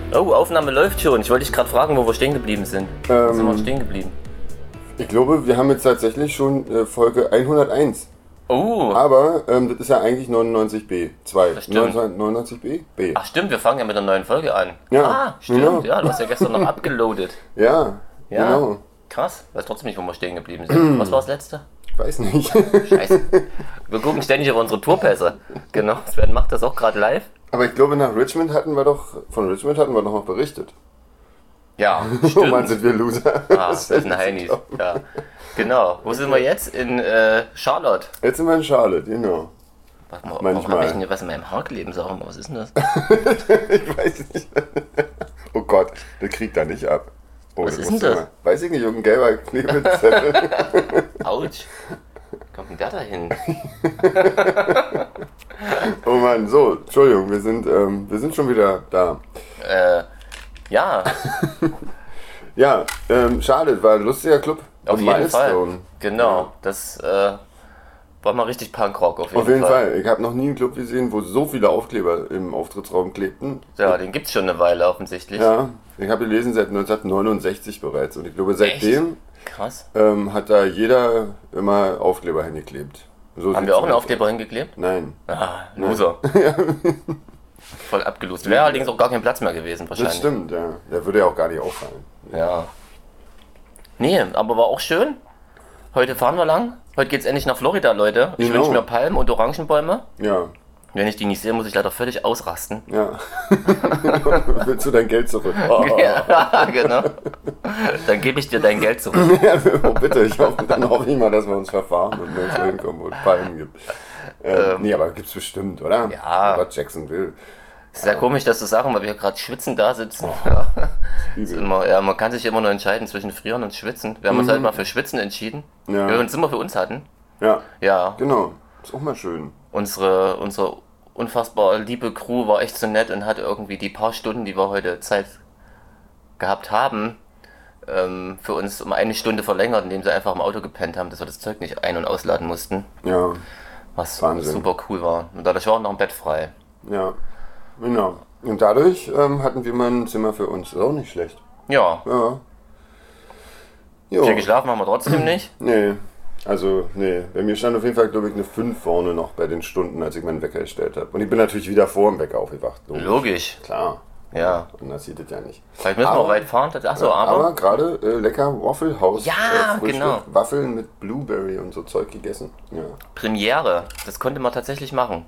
Oh, Aufnahme läuft schon. Ich wollte dich gerade fragen, wo wir stehen geblieben sind. Wo sind wir stehen geblieben? Ich glaube, wir haben jetzt tatsächlich schon Folge 101. Oh. Aber das ist ja eigentlich 99b. 2. Das stimmt. 99b? B. Ach stimmt, wir fangen ja mit einer neuen Folge an. Ja, Ah, stimmt. genau. Ja, du hast ja gestern noch abgeloadet. Ja, Ja. genau. Krass. Weiß trotzdem nicht, wo wir stehen geblieben sind. Was war das letzte? Ich weiß nicht. Scheiße. Wir gucken ständig auf unsere Tourpässe. Genau. Sven macht das auch gerade live. Aber ich glaube, von Richmond hatten wir doch noch berichtet. Ja, Oh stimmt. Mann, sind wir Loser. Ah, das sind Heinis. Ja. Genau. Wo sind wir jetzt? In Charlotte. Jetzt sind wir in Charlotte, genau. Warte mal, Manchmal. warum habe ich denn hier was in meinem Haar kleben? Sag mal, was ist denn das? Ich weiß nicht. Oh Gott, der kriegt da nicht ab. Oh, Was ist musst denn du das? mal- Weiß ich nicht, irgendein gelber Klebezettel. Autsch. Kommt denn der da hin? Oh Mann, so, Entschuldigung, wir sind schon wieder da. Ja, Ja, Charlotte war ein lustiger Club. auf Und jeden Fall. Milestone. Genau. Das war mal richtig Punkrock auf Auf jeden Fall. Ich habe noch nie einen Club gesehen, wo so viele Aufkleber im Auftrittsraum klebten. Ja, den gibt's schon eine Weile offensichtlich. Ja, ich habe gelesen seit 1969 bereits. Und ich glaube, seitdem Krass. hat da jeder immer Aufkleber hingeklebt. So Haben sieht's wir auch einen aus. Aufkleber hingeklebt? Nein. Ah, Loser. Voll abgelost. Wäre allerdings auch gar kein Platz mehr gewesen Das wahrscheinlich. stimmt, ja. Der würde ja auch gar nicht auffallen. Ja. Nee, aber war auch schön. Heute fahren wir lang. Heute geht's endlich nach Florida, Leute. Ich Genau. wünsche mir Palmen und Orangenbäume. Ja, Wenn ich die nicht sehe, muss ich leider völlig ausrasten. ja. Willst du dein Geld zurück? Oh, Ja, genau. Dann gebe ich dir dein Geld zurück. oh bitte, dann hoffe ich mal, dass wir uns verfahren und nirgendwo hinkommen und Palmen gibt. Nee, aber gibt's bestimmt, oder? Ja. Gott, Jacksonville. Ist ja komisch, das zu sagen, weil wir gerade schwitzend da sitzen. Ja. Ist Übel. immer, ja, man kann sich immer nur entscheiden zwischen Frieren und Schwitzen. Wir haben uns halt mal für Schwitzen entschieden, Ja. weil wir uns immer für uns hatten. Ja, Ja, genau. Ist auch mal schön. unsere unfassbar liebe Crew war echt so nett und hat irgendwie die paar Stunden, die wir heute Zeit gehabt haben, für uns um eine Stunde verlängert, indem sie einfach im Auto gepennt haben, dass wir das Zeug nicht ein- und ausladen mussten. Ja, Was Wahnsinn. super cool war. Und dadurch war auch noch ein Bett frei. ja. Genau. Und dadurch hatten wir mal ein Zimmer für uns. Ist auch nicht schlecht. Ja, Ja. Jo. viel geschlafen haben wir trotzdem nicht. Nee. Also, nee. Bei mir stand auf jeden Fall, glaube ich, eine 5 vorne noch bei den Stunden, als ich meinen Wecker gestellt habe. Und ich bin natürlich wieder vor dem Wecker aufgewacht. Logisch. Klar. Ja. Und das sieht es ja nicht. Vielleicht müssen wir Aber- auch weit fahren. Achso, Aber gerade lecker Waffle House. Ja, Frühstück. genau. Waffeln mit Blueberry und so Zeug gegessen. Ja. Premiere. Das konnte man tatsächlich machen.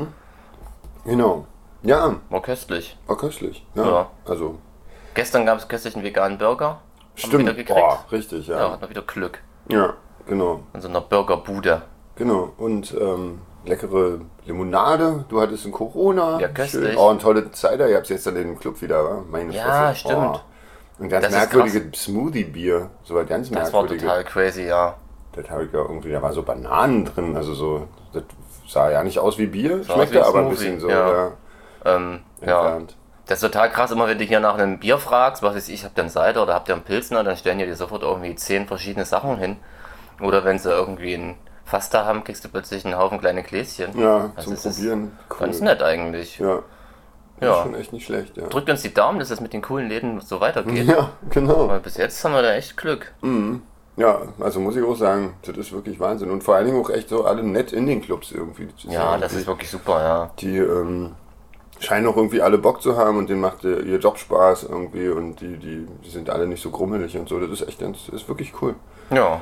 Genau. Ja, War köstlich. war köstlich. Ja. Ja. Also, Gestern gab es köstlich einen veganen Burger. Haben wir stimmt. wieder gekriegt. Boah, richtig, Ja, ja. hat man wieder Glück. Ja, genau. In so einer Burgerbude. Genau. Und leckere Limonade. Du hattest ein Corona. Ja, köstlich. Schön. Oh, und tolle Cider. Ihr habt jetzt dann den Club wieder, wa? Meine Ja, Fresse. stimmt. Oh. Und ganz Das ist merkwürdige Smoothie-Bier. So was ganz Das war merkwürdige. total crazy, ja. Das habe ich ja irgendwie, da war so Bananen drin. Also so, das sah ja nicht aus wie Bier. Sah aus Schmeckte wie ein aber ein Smoothie, bisschen so ja. ja, Ja. entfernt. Das ist total krass, immer wenn du hier nach einem Bier fragst, was weiß ich, habt ihr einen Cider oder habt ihr einen Pilsner, dann stellen die dir sofort irgendwie 10 verschiedene Sachen hin. Oder wenn sie irgendwie ein Fass da haben, kriegst du plötzlich einen Haufen kleine Gläschen. Ja, Also zum es ist Probieren. Ganz nett eigentlich. Ja. Ja. Ist schon echt nicht schlecht, ja. Drückt uns die Daumen, dass es mit den coolen Läden so weitergeht. Ja, genau. Weil bis jetzt haben wir da echt Glück. Ja, also muss ich auch sagen, das ist wirklich Wahnsinn. Und vor allen Dingen auch echt so alle nett in den Clubs irgendwie. Ja, das ist wirklich super, ja. Die scheinen auch irgendwie alle Bock zu haben und denen macht ihr Job Spaß irgendwie und die sind alle nicht so grummelig und so. Das ist echt das ist wirklich cool. Ja.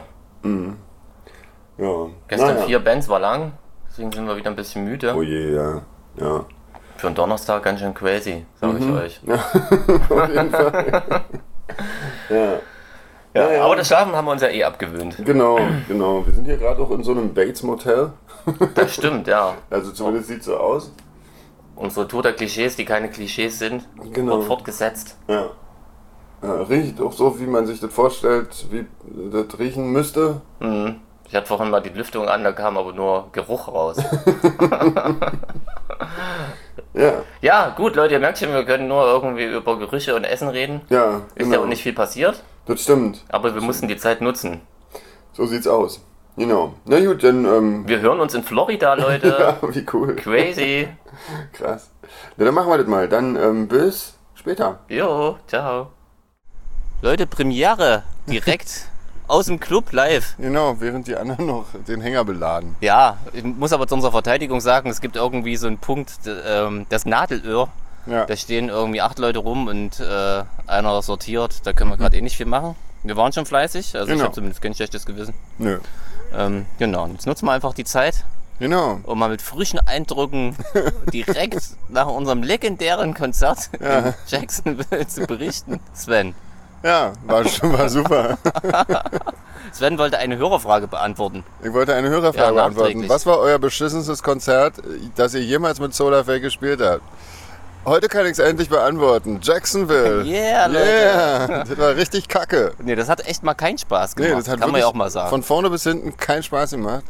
Ja. Gestern Naja. 4 Bands war lang, deswegen sind wir wieder ein bisschen müde. Oh je, ja. Ja. Für einen Donnerstag ganz schön crazy, sage ich euch. Auf jeden Fall. Ja. Ja, Ja. aber das Schlafen haben wir uns ja eh abgewöhnt. Genau, genau. Wir sind hier gerade auch in so einem Bates Motel. Das stimmt, ja. Also zumindest sieht so aus. Unsere Tour der Klischees, die keine Klischees sind, Genau. wird fortgesetzt. Ja. Riecht auch so, wie man sich das vorstellt, wie das riechen müsste. Ich hatte vorhin mal die Lüftung an, da kam aber nur Geruch raus. Ja, Ja, gut, Leute, ihr merkt schon, wir können nur irgendwie über Gerüche und Essen reden. ja, Ist ja auch nicht viel passiert, Das stimmt. aber wir mussten die Zeit nutzen. So sieht's aus. Genau. Na gut, dann, Wir hören uns in Florida, Leute. ja, wie cool. Crazy. Krass. Na, dann machen wir das mal. Dann bis später. Jo, ciao. Leute, Premiere direkt aus dem Club live. Genau, während die anderen noch den Hänger beladen. Ja, ich muss aber zu unserer Verteidigung sagen, es gibt irgendwie so einen Punkt, das Nadelöhr. Ja. Da stehen irgendwie 8 Leute rum und einer sortiert. Da können wir gerade nicht viel machen. Wir waren schon fleißig, also ich habe zumindest kein schlechtes Gewissen. Nö. Genau, jetzt nutzen wir einfach die Zeit, um mal mit frischen Eindrücken direkt nach unserem legendären Konzert in Jacksonville zu berichten. Sven. Ja, war super. Sven wollte eine Hörerfrage beantworten. Ich wollte eine Hörerfrage beantworten. nachträglich. Was war euer beschissenstes Konzert, das ihr jemals mit Solarfake gespielt habt? Heute kann ich es endlich beantworten. Jacksonville. Yeah, Leute. Yeah. Das war richtig kacke. Nee, das hat echt mal keinen Spaß gemacht. Nee, das hat kann man ja auch mal sagen. Von vorne bis hinten keinen Spaß gemacht.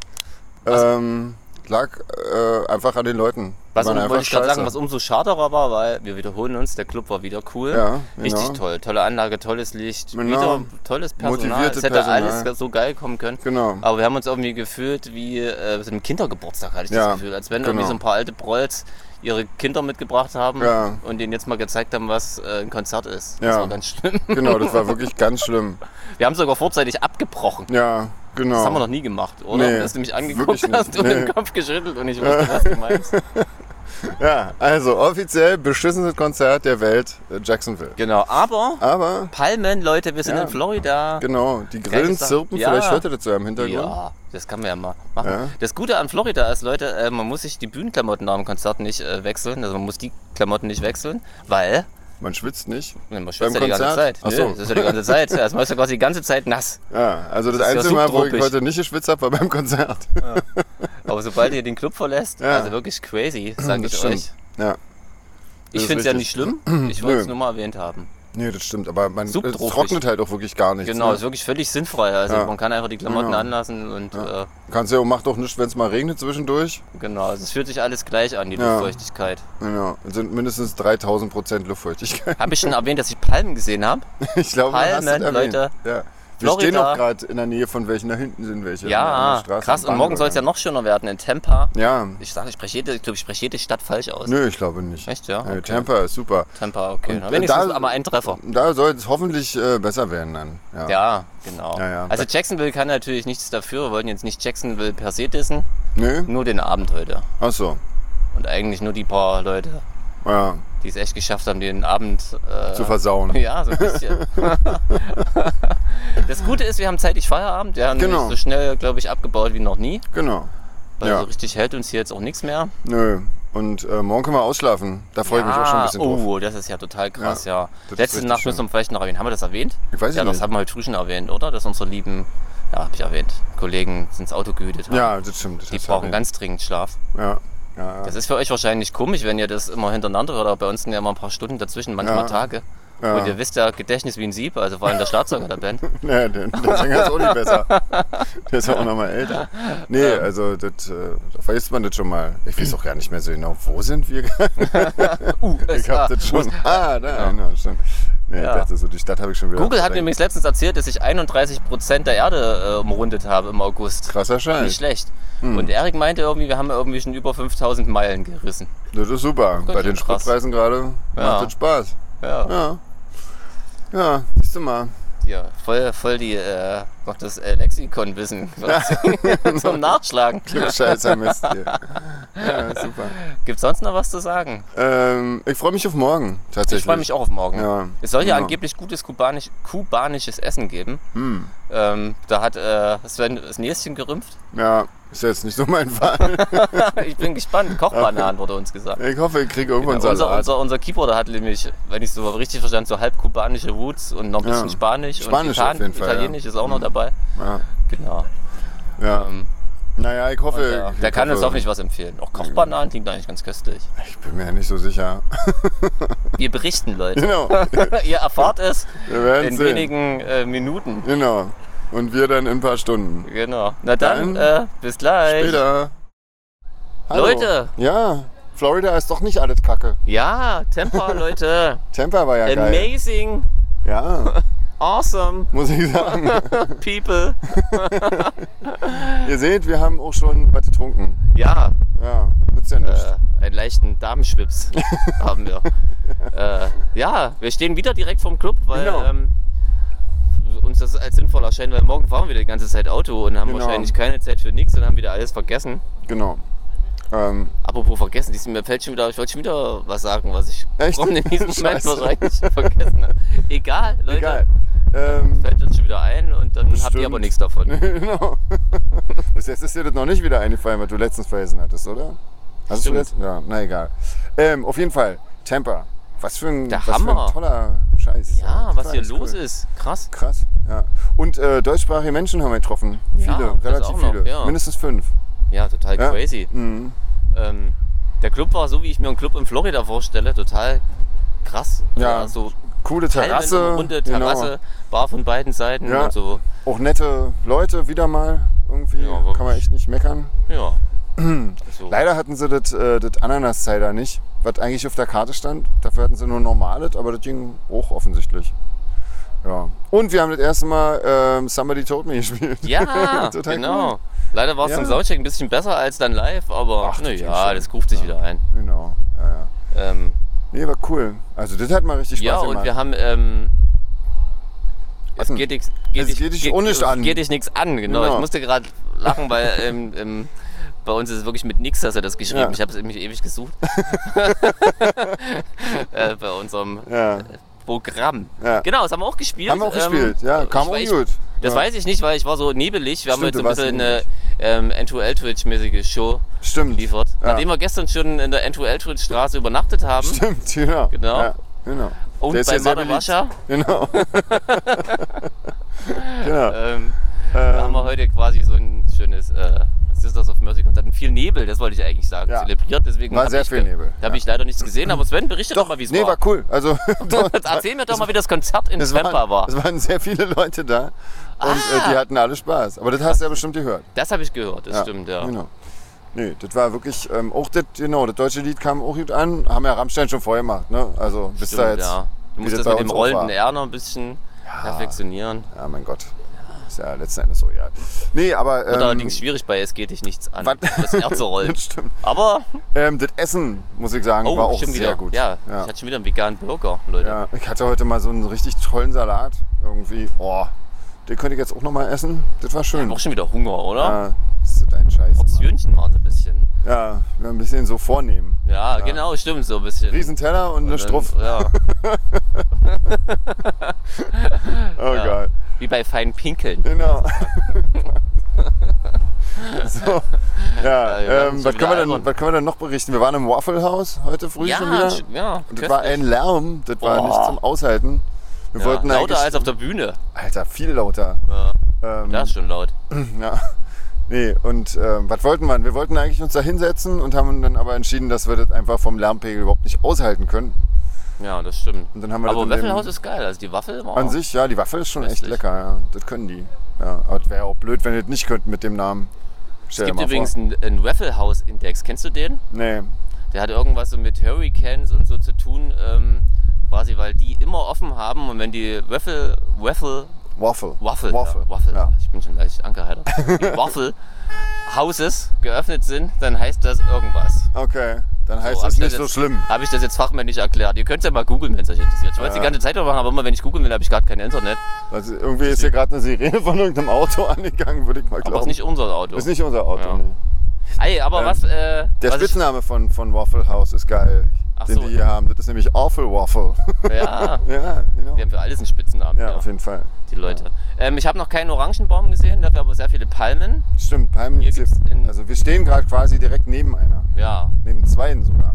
Lag einfach an den Leuten. Was wollte ich gerade sagen, was umso schaderer war, weil wir wiederholen uns, der Club war wieder cool. Ja, genau. Richtig toll. Tolle Anlage, tolles Licht, Genau. wieder tolles Personal. Motivierte Es hätte Personal. alles so geil kommen können. Genau. Aber wir haben uns irgendwie gefühlt wie so einem Kindergeburtstag, hatte ich Ja, das Gefühl. Als wenn genau. irgendwie so ein paar alte Prolls ihre Kinder mitgebracht haben und denen jetzt mal gezeigt haben, was ein Konzert ist. Das war ganz schlimm. Genau, das war wirklich ganz schlimm. Wir haben sogar vorzeitig abgebrochen. Ja, genau. Das haben wir noch nie gemacht, oder? Nee, Dass du mich angeguckt wirklich nicht. hast und den Kopf geschüttelt und ich wusste, was du meinst. Ja, also offiziell beschissenes Konzert der Welt, Jacksonville. Genau, aber Palmen, Leute, wir sind in Florida. Genau, die Grillen zirpen, vielleicht hört ihr das so im Hintergrund. Ja, das kann man ja mal machen. Ja. Das Gute an Florida ist, Leute, man muss sich die Bühnenklamotten nach dem Konzert nicht wechseln. Also man muss die Klamotten nicht wechseln, weil... Man schwitzt nicht. Man schwitzt ja die ganze Zeit. Ach so. Nee, das ist ja die ganze Zeit. Also man ist ja quasi die ganze Zeit nass. Ja, also das ist ja einzige Mal, wo ich subtropisch. heute nicht geschwitzt habe, war beim Konzert. Ja. Aber sobald ihr den Club verlässt, also wirklich crazy, sage ich euch. Ja. Ich finde es ja nicht schlimm, ich wollte es nur mal erwähnt haben. Nee, das stimmt, aber es Subtropisch. trocknet halt auch wirklich gar nichts. Genau, ne? ist wirklich völlig sinnfrei. Also man kann einfach die Klamotten anlassen und Kannst ja auch, macht auch nichts, wenn es mal regnet zwischendurch. genau, also es fühlt sich alles gleich an, die Luftfeuchtigkeit. Genau, es sind mindestens 3000% Luftfeuchtigkeit. Habe ich schon erwähnt, dass ich Palmen gesehen habe? Ich glaube, Palmen, hast du erwähnt. Leute. Ja. Wir Florida. stehen auch gerade in der Nähe von welchen, da hinten sind welche. Ja, an der Straße, krass. am Und morgen soll es ja Bahnhof. noch schöner werden in Tampa. Ja, Ich glaube, ich spreche jede Stadt falsch aus. nö, ich glaube nicht. Echt, ja? Okay. Tampa ist super. Tampa, okay. Und, Na, wenigstens da- aber ein Treffer. Da soll es hoffentlich besser werden dann. Ja. Ja, genau. Ja. Also Jacksonville kann natürlich nichts dafür. Wir wollten jetzt nicht Jacksonville per se dissen. Nö? Nur den Abend heute. Ach so. Und eigentlich nur die paar Leute, Ja, die es echt geschafft haben, den Abend zu versauen. Ja, so ein bisschen. Das Gute ist, wir haben zeitig Feierabend. Wir haben Genau. nicht so schnell, glaube ich, abgebaut wie noch nie. Genau. Weil Ja. so richtig hält uns hier jetzt auch nichts mehr. Nö. Und morgen können wir ausschlafen. Da freue ich mich auch schon ein bisschen drauf. Oh, das ist ja total krass, ja. das ist Letzte richtig Nacht schön. müssen wir vielleicht noch erwähnen. Haben wir das erwähnt? Ich weiß Ja, es das nicht. haben wir heute früh schon erwähnt, oder? Dass unsere lieben, ja, hab ich erwähnt, Kollegen ins Auto gehütet haben. Ja, das stimmt. Das Die hast du brauchen erwähnt. ganz dringend Schlaf. Ja. Ja. Das ist für euch wahrscheinlich komisch, wenn ihr das immer hintereinander hört, aber bei uns sind ja immer ein paar Stunden dazwischen, manchmal Ja. Tage. Ja. Und ihr wisst ja, Gedächtnis wie ein Sieb, also vor allem der Schlagzeuger der Band. Nee, der Sänger ist auch nicht besser. Der ist auch noch mal älter. Nee, also das, da vergisst man das schon mal. Ich weiß auch gar nicht mehr so genau, wo sind wir? Ich hab das schon. Da, genau, stimmt. Nee, Ja. ich dachte so, die Stadt habe ich schon wieder. Google hat mir verdrängt. übrigens letztens erzählt, dass ich 31% der Erde umrundet habe im August. Krasser Scheiß. Nicht schlecht. Und Erik meinte irgendwie, wir haben irgendwie schon über 5000 Meilen gerissen. Das ist super. Bei den schön krass. Spritpreisen gerade macht das Spaß. Ja. Ja. Ja, siehst du mal. Ja, voll die das Lexikon-Wissen quasi zum Nachschlagen. Scheißer Mist hier. Ja, super. Gibt's sonst noch was zu sagen? Ich freue mich auf morgen, tatsächlich. Ich freue mich auch auf morgen. Ja, Es soll ja genau. angeblich gutes kubanisches Essen geben. Da hat Sven das Näschen gerümpft. Ja, ist jetzt nicht so mein Fall. Ich bin gespannt. Kochbananen wurde uns gesagt. Ich hoffe, ich kriege irgendwann Unser, Salat. unser Keyboarder hat nämlich, wenn ich es so richtig verstanden, so halb kubanische Roots und noch ein bisschen Spanisch. Spanisch und auf jeden Fall, Italienisch ist auch noch dabei. Ja. Genau. Ja. Naja, ich hoffe. Der kann uns hoffe, hoffentlich was empfehlen. Auch Kochbananen klingt eigentlich ganz köstlich. Ich bin mir ja nicht so sicher. Wir berichten, Leute. Genau. Ihr erfahrt es Wir werden in sehen. wenigen Minuten. Genau. Und wir dann in ein paar Stunden. Genau. Na dann, bis gleich. Später. Hallo. Leute. Ja, Florida ist doch nicht alles Kacke. Ja, Tampa, Leute. Tampa war ja geil. Amazing, Ja, awesome muss ich sagen. people. Ihr seht, wir haben auch schon was getrunken. Ja, Ja, nützt ja nicht. einen leichten Damenschwips haben wir. Ja, wir stehen wieder direkt vorm Club, weil Genau. uns das als sinnvoll erscheint, weil morgen fahren wir die ganze Zeit Auto und haben Genau. wahrscheinlich keine Zeit für nichts und haben wieder alles vergessen. Genau. Apropos vergessen, mir fällt schon wieder, ich wollte schon wieder was sagen, was ich Echt? in diesem Moment Scheiße. wahrscheinlich vergessen habe. Egal, Leute. Egal. Fällt uns schon wieder ein und dann habt ihr Bestimmt. aber nichts davon. Genau. Bis jetzt ist dir das noch nicht wieder eingefallen, was du letztens vergessen hattest, oder? Hast du Stimmt. das? Ja, na egal. Auf jeden Fall, Tampa. Was für ein Hammer. toller Scheiß. Ja, was hier Total los cool. ist. Krass. Krass, ja. Und deutschsprachige Menschen haben wir getroffen. Ja, Viele, das relativ auch noch, viele. ja. Mindestens 5. Ja, total Ja. crazy. Mhm. Der Club war so, wie ich mir einen Club in Florida vorstelle, total krass. Ja, so coole Terrasse. runde Terrasse, Genau. Bar von beiden Seiten Ja. und so. Auch nette Leute wieder mal. Irgendwie Ja, wirklich. kann man echt nicht meckern. Ja. so. Leider hatten sie das Ananas-Cider nicht, was eigentlich auf der Karte stand. Dafür hatten sie nur normales, aber das ging auch offensichtlich. Ja. Und wir haben das erste Mal Somebody Told Me gespielt. Ja, Total genau. cool. Leider war es Ja. zum Soundcheck ein bisschen besser als dann live, aber Ach, das ging naja, schon. das ruft sich Ja. wieder ein. Genau, ja. Nee, war cool. Also das hat mal richtig Spaß Ja, gemacht. und wir haben es denn? geht dich auch nicht an. Geht dich nichts an, genau. Genau. Ich musste gerade lachen, weil bei uns ist es wirklich mit nix, hast du das geschrieben. Ja. Ich habe es nämlich ewig gesucht. Bei unserem Ja. Programm. Ja. Genau, das haben wir auch gespielt. Haben wir auch gespielt, ja, kam auch gut. Das Ja. weiß ich nicht, weil ich war so nebelig. Wir haben Stimmt, heute so du ein warst bisschen eine N2L-Twitch-mäßige Show Stimmt. geliefert. Ja. Nachdem wir gestern schon in der N2L-Twitch-Straße übernachtet haben. Stimmt, genau. Genau. Ja, genau. Und Der ist bei ja sehr Madawascha. Genau. Genau. Da haben wir heute quasi so ein schönes Sisters of Mercy Konzert mit viel Nebel, das wollte ich eigentlich sagen, Ja. zelebriert. Deswegen War hab sehr ich viel Nebel, Da habe ich leider nichts gesehen, aber Sven, berichtet doch mal, wie es Nee, war cool. Also, Erzähl mir doch mal, wie das Konzert in es Tampa war. Es waren sehr viele Leute da und die hatten alle Spaß. Aber das hast du ja bestimmt gehört. Das habe ich gehört, das stimmt, ja. Genau. Nee, das war wirklich, auch das deutsche Lied kam auch gut an. Haben ja Rammstein schon vorher gemacht, ne? Also bis da Stimmt, jetzt. ja. Du wie musst das bei mit dem uns auch war. rollenden R noch ein bisschen perfektionieren. Ja, mein Gott. Ist ja letzten Endes so, ja. Nee, aber. Wird allerdings schwierig bei Es geht dich nichts an, das R zu rollen. Das stimmt. Aber, Das Essen, muss ich sagen, war auch stimmt sehr wieder. gut. Ja, ich hatte schon wieder einen veganen Burger, Leute. Ja, ich hatte heute mal so einen richtig tollen Salat. Irgendwie. Oh, den könnte ich jetzt auch noch mal essen. Das war Ich schön. habe auch schon wieder Hunger, oder? Ja, das ist ein Scheiß. Mann. Portionchen war so ein bisschen. Ja, wir ein bisschen so vornehmen. Ja, genau, stimmt, so ein bisschen. Riesenteller und eine Struff. Ja. Oh Ja. geil. Wie bei feinen Pinkeln. Genau. So, ja, wir werden schon was können wir wieder denn, was können wir denn noch berichten? Wir waren im Waffle House heute früh schon wieder. ja. Und das war ein Lärm, das war Boah. nicht zum Aushalten. Wir wollten lauter eigentlich, als auf der Bühne. Alter, viel lauter. Ja, das ist schon laut. Ja. Nee, und was wollten wir? Wir wollten eigentlich uns da hinsetzen und haben dann aber entschieden, dass wir das einfach vom Lärmpegel überhaupt nicht aushalten können. Ja, das stimmt. Und dann haben wir Aber das in dem- Waffelhaus ist geil. Also die Waffel war An sich, ja, die Waffel ist schon echt Köstlich. lecker, ja. Das können die. Ja, aber das wäre auch blöd, wenn die das nicht könnten mit dem Namen. Es Stell dir gibt mal übrigens vor. einen Waffle-House-Index. Kennst du den? Nee. Der hat irgendwas so mit Hurricanes und so zu tun. Quasi, weil die immer offen haben und wenn die Waffle, Waffle. ja. Ich bin schon leicht angeheitert. Die Waffle Houses geöffnet sind, dann heißt das irgendwas. Okay, dann heißt So, das hab ich nicht so jetzt- schlimm. Habe ich das jetzt fachmännisch erklärt? Ihr könnt es ja mal googeln, wenn es euch interessiert. Ich wollte es die ganze Zeit machen, aber immer wenn ich googeln will, habe ich gerade kein Internet. Also irgendwie ist hier gerade eine Sirene von irgendeinem Auto angegangen, würde ich mal Aber glauben. es ist nicht unser Auto. Ist nicht unser Auto, Ja. nee. Ey, aber was... Der was Spitzname von Waffle House ist geil, Ach den so. die hier haben. Das ist nämlich Awful Waffle. Ja, Ja, genau. wir haben für alles einen Spitzennamen. Ja, auf jeden Fall. Die Leute. Ich habe noch keinen Orangenbaum gesehen, dafür aber sehr viele Palmen. Stimmt, Palmen Hier gibt's in- Also wir stehen gerade quasi direkt neben einer. Ja, Neben zweien sogar.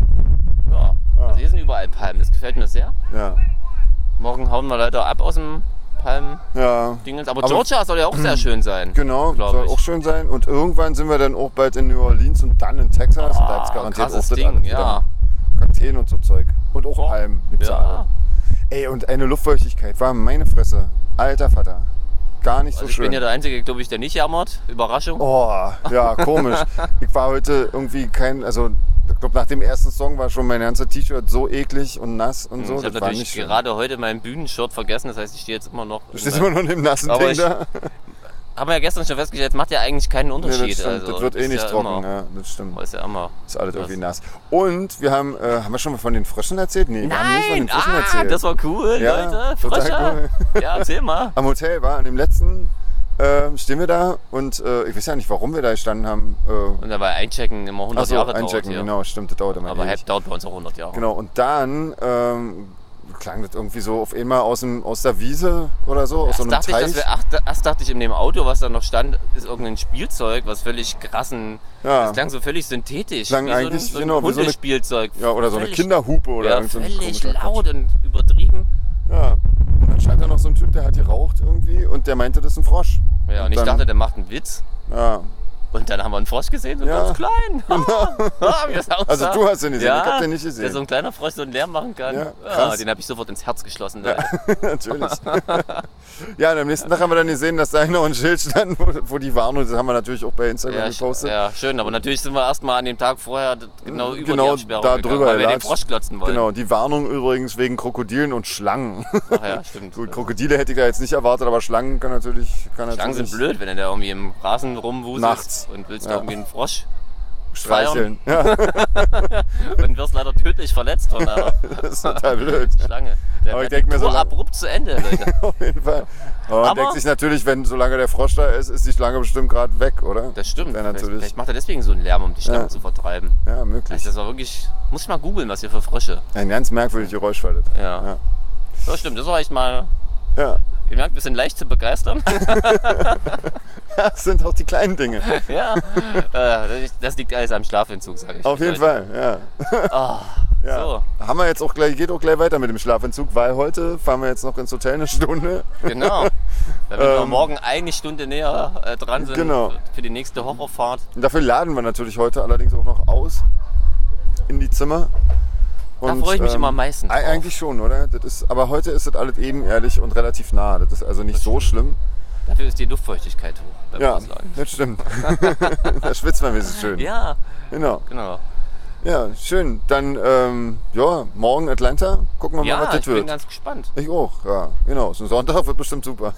ja. Also hier sind überall Palmen, das gefällt mir sehr. Ja. Morgen hauen wir leider ab aus dem Palm-Dingens. Ja. Aber Georgia soll ja auch sehr schön sein. Genau, glaub soll ich. auch schön sein. Und irgendwann sind wir dann auch bald in New Orleans und dann in Texas. und da gibt's garantiert krasses auch das Ding, alles ja. wieder. Kakteen und so Zeug. Und auch Palmen gibt's ja. Ja. Ey, und eine Luftfeuchtigkeit war meine Fresse. Alter Vater. Gar nicht so Also ich schön. bin ja der Einzige, glaube ich, der nicht jammert. Überraschung. Oh, ja, komisch. Ich war heute irgendwie also ich glaube nach dem ersten Song war schon mein ganzes T-Shirt so eklig und nass und so. Ich habe Das war natürlich nicht schön. gerade heute mein Bühnenshirt vergessen, das heißt, ich stehe jetzt immer noch. Du stehst immer noch in dem nassen Aber Ding ich- da. haben wir ja gestern schon festgestellt, es macht ja eigentlich keinen Unterschied. Nee, das stimmt. Also, das wird eh nicht ja trocken, immer, ja, das stimmt. ist ja immer. Ist alles irgendwie nass. Und wir haben wir schon mal von den Fröschen erzählt? Nee, wir haben nicht von den Fröschen erzählt. Das war cool, Ja, Leute. total Frösche. cool. Ja, erzähl mal. Am Hotel war an dem letzten, stehen wir da und ich weiß ja nicht, warum wir da gestanden haben. Und dabei einchecken immer 100 Jahre dauert. Einchecken, genau, stimmt, das dauert immer Aber ewig. dauert bei uns auch 100 Jahre. Genau, und dann klang das irgendwie so auf einmal aus der Wiese oder so, aus so einem Teich. Erst dachte ich in dem Auto, was da noch stand, ist irgendein Spielzeug, was völlig krassen, das klang so völlig synthetisch, klang wie eigentlich, so ein genau, wie so eine- Hundespielzeug. Ja, oder so eine Völlig- Kinderhupe oder Ja, irgend so ein völlig komischer laut und übertrieben. Quatsch. Ja, und dann stand da noch so ein Typ, der hat geraucht irgendwie und der meinte, das ist ein Frosch. Ja, und ich dann- dachte, der macht einen Witz. Ja, Und dann haben wir einen Frosch gesehen, so Ja. ganz klein. Wie das aussah. also du hast den nicht gesehen, Ja, ich hab den nicht der so gesehen. ein kleiner Frosch so einen Lärm machen kann. Ja, krass. Den habe ich sofort ins Herz geschlossen. Ja, natürlich. Ja, und am nächsten Tag haben wir dann gesehen, dass da noch ein Schild stand, wo die Warnung, das haben wir natürlich auch bei Instagram gepostet. Ja, schön, aber natürlich sind wir erstmal an dem Tag vorher genau über Genau die Absperrung da gegangen, drüber weil wir den gelatscht. Frosch klotzen wollen. Genau, die Warnung übrigens wegen Krokodilen und Schlangen. Ach ja, stimmt. Gut, Krokodile hätte ich da jetzt nicht erwartet, aber Schlangen kann natürlich... Schlangen sind blöd, wenn du da irgendwie im Rasen rumwuselst Nachts. und willst Ja. da irgendwie einen Frosch Streicheln. Ja, und wirst leider tödlich verletzt von einer das ist total blöd. Schlange. Der Aber ich wird denk mir so Tour lang- abrupt zu Ende, Leute. Auf jeden Fall. Aber man Aber- denkt sich natürlich, wenn solange der Frosch da ist die Schlange bestimmt gerade weg, oder? Das stimmt. Wäre natürlich. Vielleicht macht er deswegen so einen Lärm, um die Schlangen Ja. zu vertreiben. Ja, möglich. Also das war wirklich... Muss ich mal googeln, was hier für Frösche. Ein ganz merkwürdiges Geräusch war das. Ja. Ja. Das stimmt, das war echt mal... Ja. Ihr merkt, wir sind leicht zu begeistern. Das sind auch die kleinen Dinge. Ja. Das liegt alles am Schlafentzug, sage ich. Auf jeden Fall, ja. Ah, Ja. So, Haben wir jetzt auch gleich, geht auch gleich weiter mit dem Schlafentzug, weil heute fahren wir jetzt noch ins Hotel eine Stunde. genau. Damit wir morgen eine Stunde näher dran sind Genau. für die nächste Horrorfahrt. Und dafür laden wir natürlich heute allerdings auch noch aus in die Zimmer. Da freue ich mich immer am meisten drauf. Eigentlich schon, oder? Aber heute ist das alles ebenerdig und relativ nah. Das ist also nicht so schlimm. Dafür ist die Luftfeuchtigkeit hoch beim Ja, Ausladen. das stimmt. Da schwitzt man wenigstens schön. Ja, Genau. genau. Ja, schön. Dann, morgen Atlanta. Gucken wir mal, Ja, was das ich bin wird. ganz gespannt. Ich auch, ja. Genau. So ein Sonntag wird bestimmt super.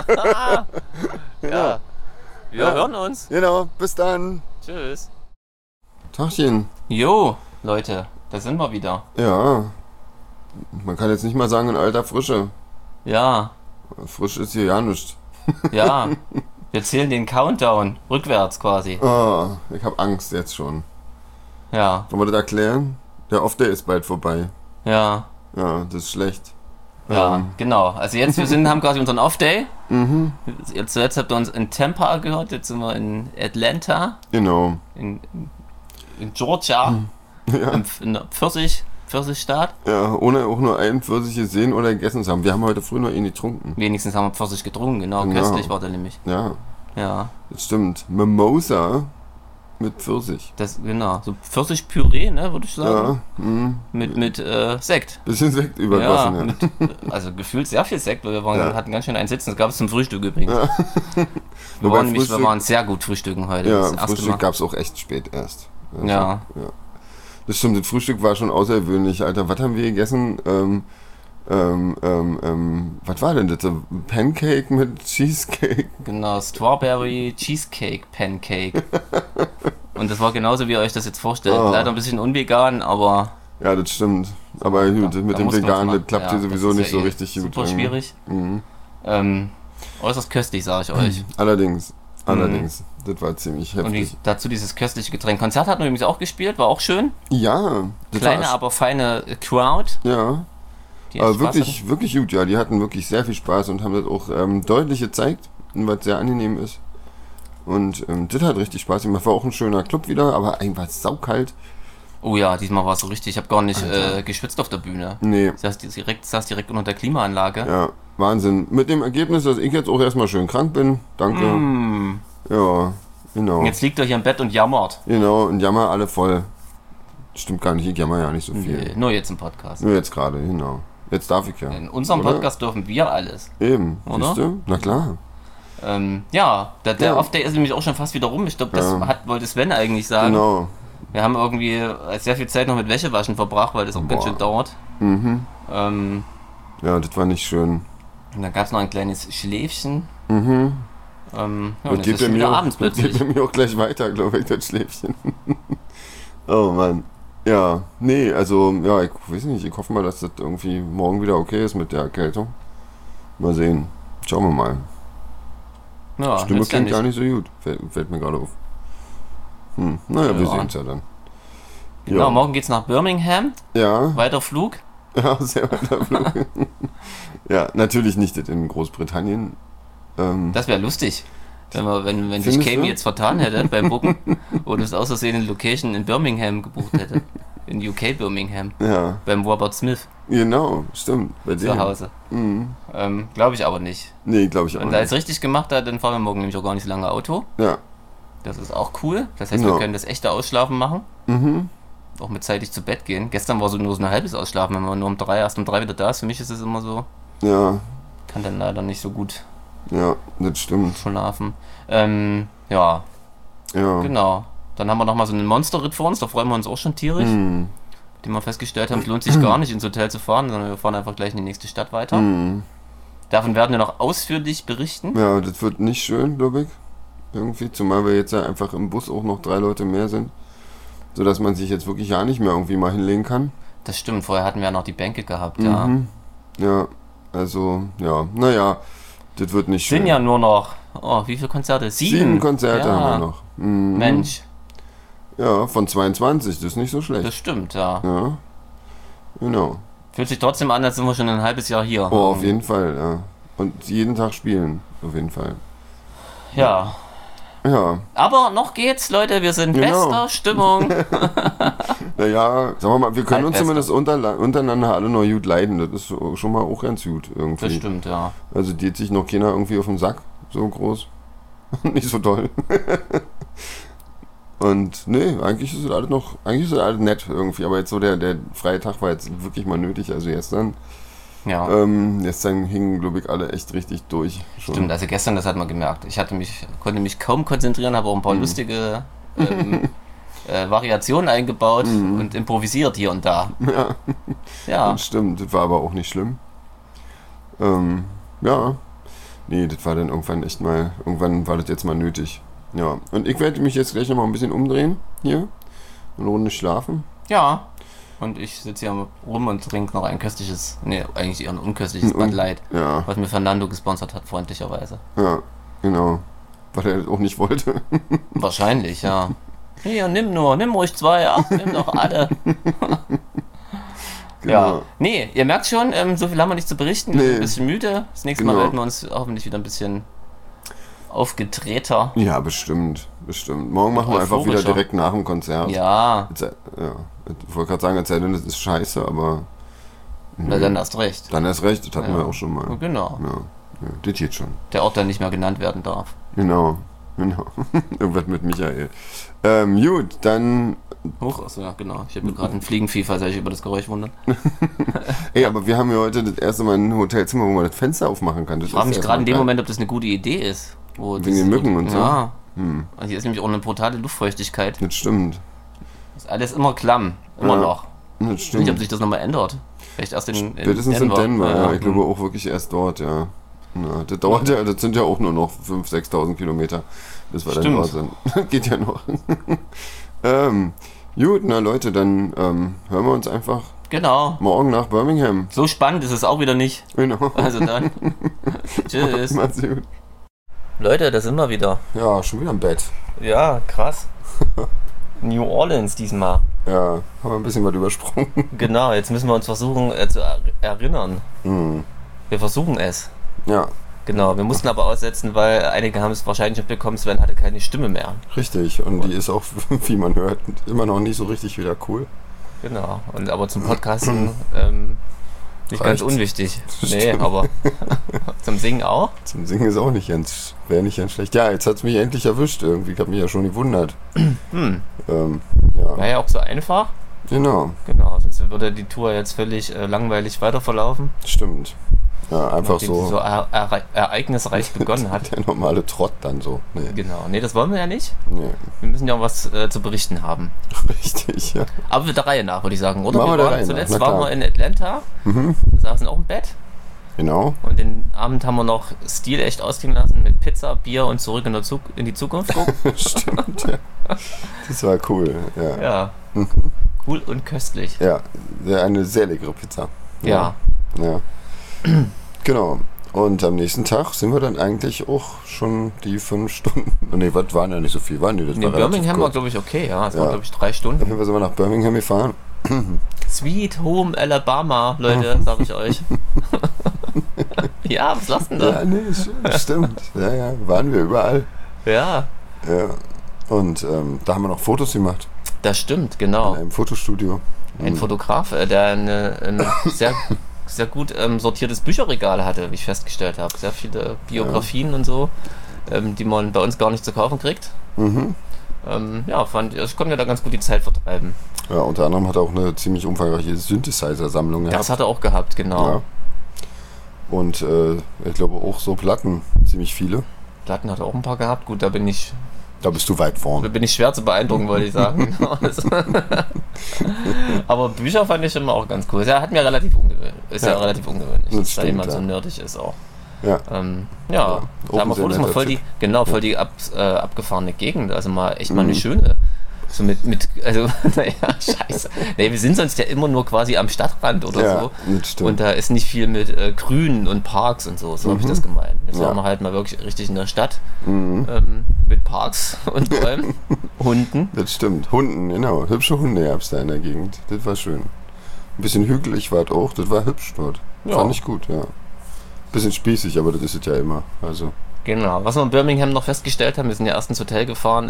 Ja. Wir hören uns. Genau. Bis dann. Tschüss. Tachchen. Jo, Leute, da sind wir wieder. Ja. Man kann jetzt nicht mal sagen in alter Frische. Ja, Frisch ist hier ja nichts. ja. Wir zählen den Countdown rückwärts quasi. Ah, ich habe Angst jetzt schon. Ja, Wollen wir das erklären? Der Off-Day ist bald vorbei. ja, Ja, das ist schlecht. ja, genau. Also jetzt, haben quasi unseren Off-Day. Zuletzt habt ihr uns in Tampa gehört, jetzt sind wir in Atlanta, Genau. in Georgia, in der Pfirsichstaat. Ja, ohne auch nur einen Pfirsich gesehen oder gegessen zu haben. Wir haben heute früh noch ihn getrunken. Wenigstens haben wir Pfirsich getrunken, genau. Genau. Köstlich war der nämlich. Ja, Ja, das stimmt. Mimosa mit Pfirsich. genau. So Pfirsichpüree, ne, würde ich sagen. Ja, Mit Sekt. bisschen Sekt Ja, übergossen. Ja, also gefühlt sehr viel Sekt, weil wir Ja. hatten ganz schön einen Sitzen. Das gab es zum Frühstück übrigens. Wobei Wir waren sehr gut frühstücken heute. Ja, das erste Frühstück Mal. gab es auch echt spät erst. Also, Ja. Das stimmt, das Frühstück war schon außergewöhnlich, Alter. Was haben wir gegessen? Was war denn das? Pancake mit Cheesecake? Genau, Strawberry Cheesecake Pancake. Und das war genauso, wie ihr euch das jetzt vorstellt. Ah. Leider ein bisschen unvegan, aber Ja, das stimmt. Aber gut, da mit dem muss man's Vegan, das machen. klappt Ja, hier das sowieso ist nicht ja so richtig gut. super irgendwie. schwierig. Mhm. Äußerst köstlich, sage ich euch. Allerdings. Das war ziemlich Und heftig. dazu dieses köstliche Getränk. Konzert hatten wir übrigens auch gespielt, war auch schön. Ja, das Kleine, war, aber feine Crowd. ja, Die echt aber Spaß wirklich, wirklich gut, ja. Die hatten wirklich sehr viel Spaß und haben das auch deutlich gezeigt, was sehr angenehm ist. Und das hat richtig Spaß gemacht. War auch ein schöner Club wieder, aber eigentlich war es saukalt. Oh ja, diesmal war es so richtig. Ich habe gar nicht geschwitzt auf der Bühne. Nee, Saß direkt unter der Klimaanlage. ja, Wahnsinn. Mit dem Ergebnis, dass ich jetzt auch erstmal schön krank bin. Danke. Ja, genau. Und jetzt liegt er hier im Bett und jammert. Genau, und jammer alle voll. Stimmt gar nicht, ich jammer ja nicht so viel. Nur jetzt im Podcast. Nur jetzt gerade, genau. Jetzt darf ich ja. In unserem Oder? Podcast dürfen wir alles. Eben, Oder? siehst du? Na klar. Der Ja. Off-Day ist nämlich auch schon fast wieder rum. Ich glaube, das Ja. wollte Sven eigentlich sagen. Genau. Wir haben irgendwie sehr viel Zeit noch mit Wäschewaschen verbracht, weil das auch ganz schön dauert. Mhm. Und Ja, das war nicht schön. dann gab es noch ein kleines Schläfchen. Mhm. Das geht bei mir auch gleich weiter, glaube ich, das Schläfchen. Oh Mann. Ja, nee, also, ja, ich weiß nicht, ich hoffe mal, dass das irgendwie morgen wieder okay ist mit der Erkältung. Mal sehen. Schauen wir mal. Ja, Stimme klingt gar nicht so gut, fällt mir gerade auf. Naja, wir sehen es ja dann. Genau, morgen geht's nach Birmingham. Ja. Weiter Flug. Ja, sehr weiter Flug. Ja, natürlich nicht in Großbritannien. Das wäre lustig, wenn sich Kami jetzt vertan hätte beim Booken und es aus Versehen eine Location in Birmingham gebucht hätte. In UK Birmingham. Ja. Beim Robert Smith. Genau, stimmt. Bei zu Hause. Glaube ich aber nicht. Nee, glaube ich auch nicht. Wenn er es richtig gemacht hat, dann fahren wir morgen nämlich auch gar nicht so lange Auto. Ja. Das ist auch cool. Das heißt, wir können das echte Ausschlafen machen. Auch mit zeitig zu Bett gehen. Gestern war so nur so ein halbes Ausschlafen, wenn man nur erst um 3 wieder da ist. Für mich ist es immer so. Ja. Kann dann leider nicht so gut. Ja, das stimmt. Schlafen. Ja. Genau. Dann haben wir nochmal so einen Monster-Ritt vor uns, da freuen wir uns auch schon tierisch. Die wir festgestellt haben, es lohnt sich gar nicht ins Hotel zu fahren, sondern wir fahren einfach gleich in die nächste Stadt weiter. Davon werden wir noch ausführlich berichten. Ja, das wird nicht schön, glaube ich. Irgendwie, zumal wir jetzt ja einfach im Bus auch noch 3 Leute mehr sind. Sodass man sich jetzt wirklich ja nicht mehr irgendwie mal hinlegen kann. Das stimmt, vorher hatten wir ja noch die Bänke gehabt, Ja, also, ja, naja, das wird nicht schön. Sind ja nur noch, wie viele Konzerte? 7 Konzerte haben wir noch. Mensch. Ja, von 22, das ist nicht so schlecht. Das stimmt, ja. Ja, genau. Fühlt sich trotzdem an, als sind wir schon ein halbes Jahr hier. Oh, auf jeden Fall, ja. Und jeden Tag spielen, auf jeden Fall. Ja. Aber noch geht's, Leute, wir sind bester Stimmung. Naja, sagen wir mal, wir können uns zumindest untereinander alle noch gut leiden. Das ist schon mal auch ganz gut irgendwie. Das stimmt, ja. Also die hat sich noch keiner irgendwie auf den Sack, so groß. Nicht so toll. Und nee, eigentlich ist es alles nett irgendwie. Aber jetzt so der freie Tag war jetzt wirklich mal nötig. Also gestern. Ja. Gestern hingen, glaube ich, alle echt richtig durch. Schon. Stimmt, also gestern, das hat man gemerkt. Ich konnte mich kaum konzentrieren, habe auch ein paar lustige Variationen eingebaut und improvisiert hier und da. Ja. Das stimmt, das war aber auch nicht schlimm. Ja. Nee, das war dann irgendwann war das jetzt mal nötig. Ja. Und ich werde mich jetzt gleich nochmal ein bisschen umdrehen hier. Eine Runde schlafen. Ja. Und ich sitze hier rum und trinke noch ein köstliches, eigentlich eher ein unköstliches Bud Light, was mir Fernando gesponsert hat, freundlicherweise. Ja, genau. Weil er das auch nicht wollte. Wahrscheinlich, ja. Hier, nimm ruhig 2, nimm doch alle. Genau. Ja, nee, ihr merkt schon, so viel haben wir nicht zu berichten, wir sind ein bisschen müde. Das nächste Mal werden wir uns hoffentlich wieder ein bisschen aufgedrehter. Ja, bestimmt. Morgen machen wir einfach wieder direkt nach dem Konzert. Ja. Ich wollte gerade sagen, es sei denn, das ist scheiße, aber... Na, dann erst recht. Dann erst recht, das hatten wir auch schon mal. Genau. Ja, das geht schon. Der Ort dann nicht mehr genannt werden darf. Genau. Irgendwas mit Michael. Gut, dann... Achso, ja, genau. Ich habe mir gerade ein Fliegenvieh, falls ihr euch über das Geräusch wundert. Ey, aber wir haben ja heute das erste Mal ein Hotelzimmer, wo man das Fenster aufmachen kann. Ich frage mich gerade in dem Moment, ob das eine gute Idee ist. Wegen den Mücken und so. Ja. Hier ist nämlich auch eine brutale Luftfeuchtigkeit. Das stimmt. Ist alles immer klamm. Immer noch. Das stimmt. Ich weiß nicht, ob sich das nochmal ändert. Vielleicht erst in spätestens Denver. in Denver, ja. Ich glaube auch wirklich erst dort, ja. Das dauert ja, das sind ja auch nur noch 5.000, 6.000 Kilometer, bis wir dann dort sind. Geht ja noch. Gut, na Leute, dann hören wir uns einfach morgen nach Birmingham. So spannend ist es auch wieder nicht. Genau. Also dann. Tschüss. Macht's gut. Leute, da sind wir wieder. Ja, schon wieder im Bett. Ja, krass. New Orleans diesmal. Ja, haben wir ein bisschen was übersprungen. Genau, jetzt müssen wir uns versuchen zu erinnern. Wir versuchen es. Ja. Genau, wir mussten aber aussetzen, weil einige haben es wahrscheinlich schon bekommen, Sven hatte keine Stimme mehr. Richtig, und die ist auch, wie man hört, immer noch nicht so richtig wieder cool. Genau, aber zum Podcasten nicht ganz unwichtig. Nee, aber zum Singen auch? Zum Singen ist auch wäre nicht ganz schlecht. Ja, jetzt hat es mich endlich erwischt irgendwie. Ich habe mich ja schon gewundert. War ja auch so einfach. Genau, sonst würde die Tour jetzt völlig langweilig weiter verlaufen. Stimmt. Ja, einfach so. So ereignisreich begonnen hat. Der normale Trott dann so. Nee. Genau. Nee, das wollen wir ja nicht. Nee. Wir müssen ja auch was zu berichten haben. Richtig, ja. Aber der Reihe nach, würde ich sagen, oder? Zuletzt waren wir in Atlanta, saßen auch im Bett. Genau. Und den Abend haben wir noch stilecht ausklingen lassen mit Pizza, Bier und zurück in die Zukunft gucken. Stimmt, ja. Das war cool, ja. Ja. Cool und köstlich. Ja, eine sehr leckere Pizza. Ja. Ja. Genau. Und am nächsten Tag sind wir dann eigentlich auch schon die 5 Stunden. Nee, was waren ja nicht so viel. Das war Birmingham war, glaube ich, okay, ja. Es war, glaube ich, 3 Stunden. Auf jeden Fall sind wir nach Birmingham gefahren. Sweet Home Alabama, Leute, sag ich euch. Ja, was lasst denn da? Ja, nee, stimmt. Ja, waren wir überall. Ja. Ja. Und da haben wir noch Fotos gemacht. Das stimmt, genau. In einem Fotostudio. Ein Fotograf, der ein sehr, sehr gut sortiertes Bücherregal hatte, wie ich festgestellt habe. Sehr viele Biografien und so, die man bei uns gar nicht zu kaufen kriegt. Ich konnte da ganz gut die Zeit vertreiben. Ja, unter anderem hat er auch eine ziemlich umfangreiche Synthesizer-Sammlung gehabt. Das hat er auch gehabt, genau. Ja. Und ich glaube auch so Platten, ziemlich viele. Platten hat er auch ein paar gehabt. Gut, da bist du weit vorn. Da bin ich schwer zu beeindrucken, wollte ich sagen. Aber Bücher fand ich immer auch ganz cool. Er hat mir relativ ungewöhnlich, dass da jemand so nerdig ist auch. Ja. Da haben wir Fotos mal voll die abgefahrene Gegend. Also mal echt mal eine schöne. So scheiße. Nee, wir sind sonst ja immer nur quasi am Stadtrand oder so. Stimmt. Und da ist nicht viel mit Grünen und Parks und so. So habe ich das gemeint. Jetzt waren wir halt mal wirklich richtig in der Stadt. Mit Parks und Bäumen. Hunden. Das stimmt. Hunden, genau. Hübsche Hunde gab es da in der Gegend. Das war schön. Ein bisschen hügelig war es auch. Das war hübsch dort. Ja. Fand ich gut, ja. Bisschen spießig, aber das ist es ja immer. Also. Genau. Was wir in Birmingham noch festgestellt haben, wir sind ja erst ins Hotel gefahren,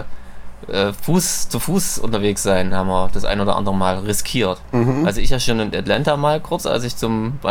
zu Fuß unterwegs sein, haben wir das ein oder andere Mal riskiert. Also ich ja schon in Atlanta mal kurz, als ich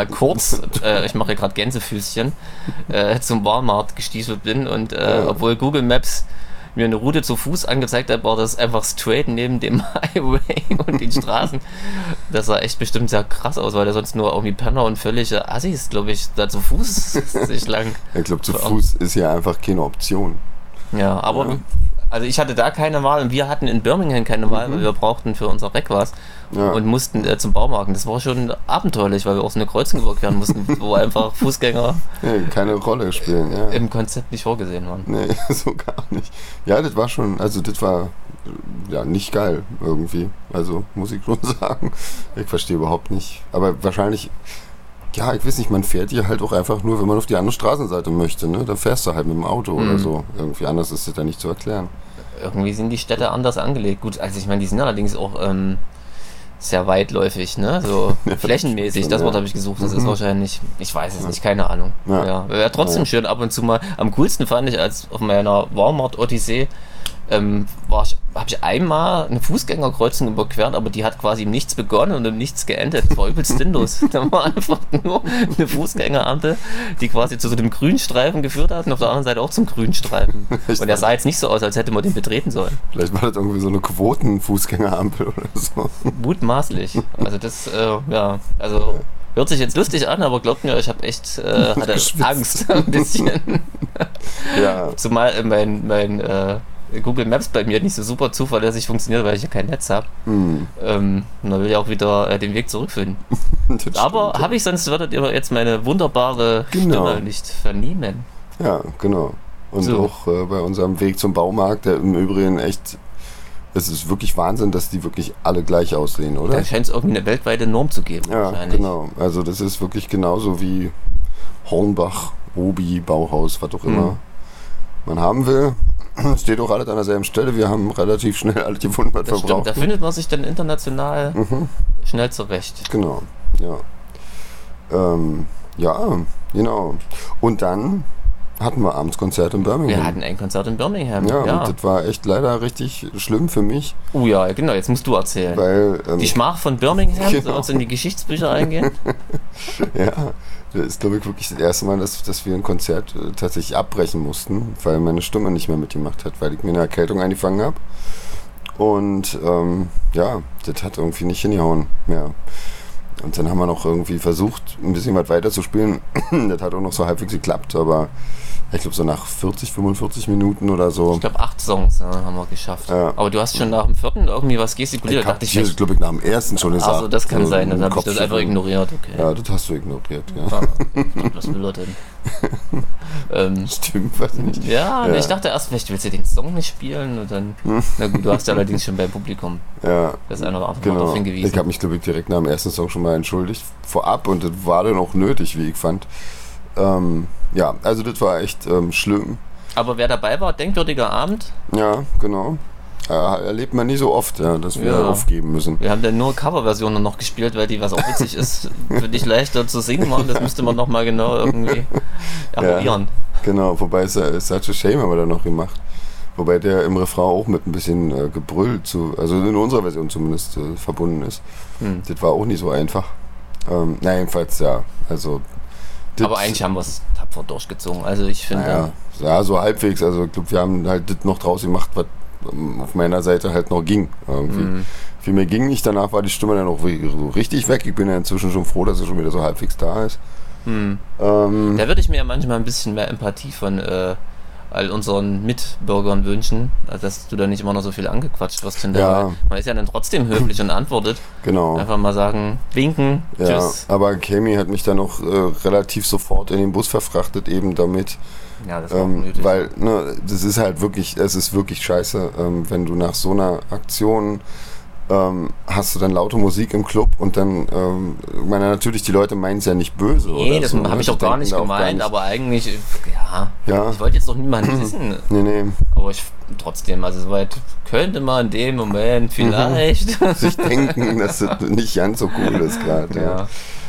ich mache ja gerade Gänsefüßchen, zum Walmart gestieselt bin und obwohl Google Maps mir eine Route zu Fuß angezeigt hat, war das einfach straight neben dem Highway und den Straßen. Das sah echt bestimmt sehr krass aus, weil da sonst nur irgendwie Penner und völlige Assis, glaube ich, da zu Fuß sich lang. Ich glaube, zu Fuß ist ja einfach keine Option. Ja, aber also ich hatte da keine Wahl und wir hatten in Birmingham keine Wahl, weil wir brauchten für unser Reck was und mussten zum Baumarkt. Das war schon abenteuerlich, weil wir auch so eine Kreuzung überqueren mussten, wo einfach Fußgänger keine Rolle spielen. Ja. Im Konzept nicht vorgesehen waren. Nee, so gar nicht. Ja, das war schon, also das war nicht geil irgendwie. Also muss ich schon sagen. Ich verstehe überhaupt nicht. Aber wahrscheinlich, ja, ich weiß nicht, man fährt hier halt auch einfach nur, wenn man auf die andere Straßenseite möchte, ne? Dann fährst du halt mit dem Auto oder so. Irgendwie anders ist das ja nicht zu erklären. Irgendwie sind die Städte anders angelegt. Gut, also ich meine, die sind allerdings auch sehr weitläufig, ne? So flächenmäßig, das Wort habe ich gesucht. Das ist wahrscheinlich, ich weiß es nicht, keine Ahnung. Ja. Wäre trotzdem schön ab und zu mal. Am coolsten fand ich, als auf meiner Walmart-Odyssee habe ich einmal eine Fußgängerkreuzung überquert, aber die hat quasi im Nichts begonnen und im Nichts geendet. Das war übelst sinnlos. Da war einfach nur eine Fußgängerampel, die quasi zu so einem Grünstreifen geführt hat und auf der anderen Seite auch zum Grünstreifen. Und der sah jetzt nicht so aus, als hätte man den betreten sollen. Vielleicht war das irgendwie so eine Quoten-Fußgängerampel oder so. Mutmaßlich. Also das, hört sich jetzt lustig an, aber glaubt mir, ich habe echt hatte Angst ein bisschen. Ja. Zumal mein Google Maps bei mir nicht so super zuverlässig funktioniert, weil ich ja kein Netz habe. Und dann will ich auch wieder den Weg zurückfinden. Aber habe ich, sonst würdet ihr jetzt meine wunderbare Stimme nicht vernehmen. Ja, genau. Und auch bei unserem Weg zum Baumarkt, der im Übrigen echt, es ist wirklich Wahnsinn, dass die wirklich alle gleich aussehen, oder? Da scheint es irgendwie eine weltweite Norm zu geben. Ja, genau. Also das ist wirklich genauso wie Hornbach, Obi, Bauhaus, was auch immer man haben will. Steht auch alles an derselben Stelle. Wir haben relativ schnell alles gefunden, was wir brauchen. Da findet man sich dann international schnell zurecht. Genau, ja. Genau. Und dann hatten wir abends Konzert in Birmingham. Wir hatten ein Konzert in Birmingham. Ja, und das war echt leider richtig schlimm für mich. Oh ja, genau, jetzt musst du erzählen. Weil, die Schmach von Birmingham, soll uns in die Geschichtsbücher eingehen? Ja, das ist, glaube ich, wirklich das erste Mal, dass wir ein Konzert tatsächlich abbrechen mussten, weil meine Stimme nicht mehr mitgemacht hat, weil ich mir eine Erkältung eingefangen habe. Und das hat irgendwie nicht hingehauen mehr. Und dann haben wir noch irgendwie versucht, ein bisschen was weiter zu spielen. Das hat auch noch so halbwegs geklappt, aber Ich glaube, so nach 40, 45 Minuten oder so. Ich glaube, 8 Songs haben wir geschafft. Ja. Aber du hast schon nach dem 4. irgendwie was gestikuliert. Ich habe, glaube ich, nach dem ersten schon gesagt. Also das kann so sein, dann habe ich das einfach ignoriert. Okay. Ja, das hast du ignoriert. Ja. Was will er denn? Stimmt, weiß nicht. Ja, ich dachte erst, vielleicht willst du den Song nicht spielen und dann. Na gut, du hast ja allerdings schon beim Publikum das eine oder andere Mal darauf hingewiesen. Ich habe mich, glaube ich, direkt nach dem ersten Song schon mal entschuldigt vorab und das war dann auch nötig, wie ich fand. Ja, also das war echt schlimm. Aber wer dabei war, denkwürdiger Abend. Ja, genau. Erlebt man nie so oft, dass wir aufgeben müssen. Wir haben dann nur Coverversionen noch gespielt, weil die, was auch witzig ist, für dich leichter zu singen waren. Das müsste man nochmal genau irgendwie eruieren. Ja, genau, wobei Such a Shame haben wir dann noch gemacht. Wobei der im Refrain auch mit ein bisschen Gebrüll also in unserer Version zumindest verbunden ist. Das war auch nicht so einfach. Jedenfalls, also. Aber eigentlich haben wir es tapfer durchgezogen. Also ich finde. Ja, so halbwegs. Also ich glaube, wir haben halt das noch draus gemacht, was auf meiner Seite halt noch ging. Irgendwie. Viel mehr ging nicht. Danach war die Stimme dann auch so richtig weg. Ich bin ja inzwischen schon froh, dass sie schon wieder so halbwegs da ist. Da würde ich mir ja manchmal ein bisschen mehr Empathie von all unseren Mitbürgern wünschen, dass du da nicht immer noch so viel angequatscht wirst hinterher. Man ist ja dann trotzdem höflich und antwortet. Genau. Einfach mal sagen, winken, tschüss. Aber Kami hat mich dann auch relativ sofort in den Bus verfrachtet, eben damit. Ja, das war auch nötig. Weil, das ist halt wirklich, es ist wirklich scheiße, wenn du nach so einer Aktion hast du dann laute Musik im Club und dann, ich meine, natürlich, die Leute meinen es ja nicht böse. Nee, das habe ich auch gar nicht gemeint, aber eigentlich, ich wollte jetzt doch niemanden wissen. Nee. Aber trotzdem, also soweit könnte man in dem Moment vielleicht sich denken, dass das nicht ganz so cool ist gerade.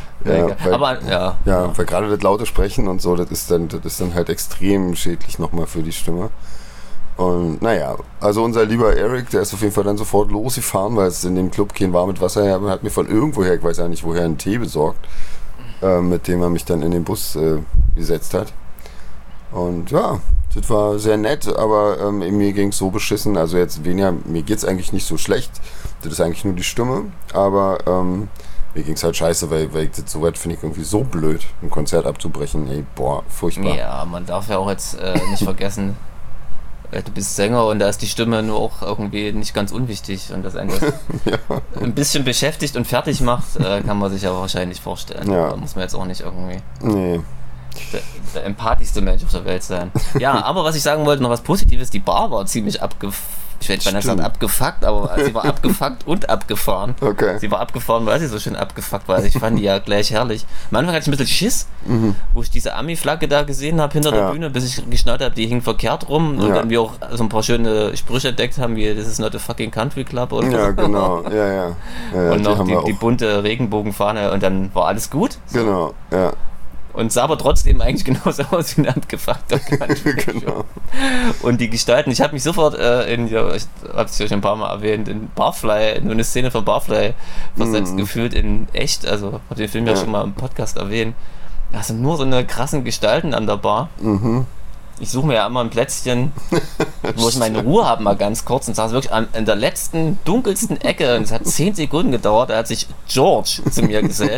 Weil gerade das laute Sprechen und so, das ist dann halt extrem schädlich nochmal für die Stimme. Und also unser lieber Eric, der ist auf jeden Fall dann sofort losgefahren, weil es in dem Club kein warmes Wasser her hat mir von irgendwoher, ich weiß ja nicht woher, einen Tee besorgt, mit dem er mich dann in den Bus gesetzt hat. Und ja, das war sehr nett, aber mir ging es so beschissen, also jetzt mir geht es eigentlich nicht so schlecht, das ist eigentlich nur die Stimme, aber mir ging es halt scheiße, weil ich das so weit finde ich irgendwie so blöd, ein Konzert abzubrechen, furchtbar. Ja, man darf ja auch jetzt nicht vergessen, du bist Sänger und da ist die Stimme nur auch irgendwie nicht ganz unwichtig und das einen ein bisschen beschäftigt und fertig macht, kann man sich ja wahrscheinlich vorstellen. Ja. Da muss man jetzt auch nicht irgendwie Nee. der empathischste Mensch auf der Welt sein. Ja, aber was ich sagen wollte, noch was Positives, die Bar war ziemlich ich hätte beinahe gesagt abgefuckt, aber sie war abgefuckt und abgefahren. Okay. Sie war abgefahren, weil sie so schön abgefuckt war. Also ich fand die ja gleich herrlich. Am Anfang hatte ich ein bisschen Schiss, wo ich diese Ami-Flagge da gesehen habe hinter der Bühne, bis ich geschnallt habe, die hing verkehrt rum und dann wir auch so ein paar schöne Sprüche entdeckt haben, wie "This is not a fucking country club" oder Ja, genau. Ja, und noch die bunte Regenbogenfahne und dann war alles gut. Genau, ja. Und sah aber trotzdem eigentlich genauso aus wie ein abgefuckter Genau. Und die Gestalten, ich habe mich sofort ich habe es ja schon ein paar Mal erwähnt, in Barfly, nur eine Szene von Barfly versetzt gefühlt in echt, also habe den Film ja schon mal im Podcast erwähnt. Da sind nur so eine krassen Gestalten an der Bar. Ich suche mir ja immer ein Plätzchen, wo ich meine Ruhe habe, mal ganz kurz, und saß wirklich in der letzten, dunkelsten Ecke, und es hat 10 Sekunden gedauert, da hat sich George zu mir gesellt,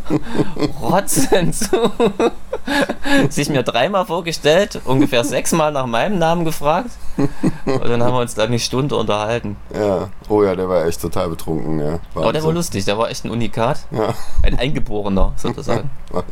rotzend zu, sich mir 3-mal vorgestellt, ungefähr 6-mal nach meinem Namen gefragt, und dann haben wir uns da eine Stunde unterhalten. Ja, oh ja, der war echt total betrunken, ja. Wahnsinn. Aber der war lustig, der war echt ein Unikat, ja. Ein Eingeborener, sozusagen.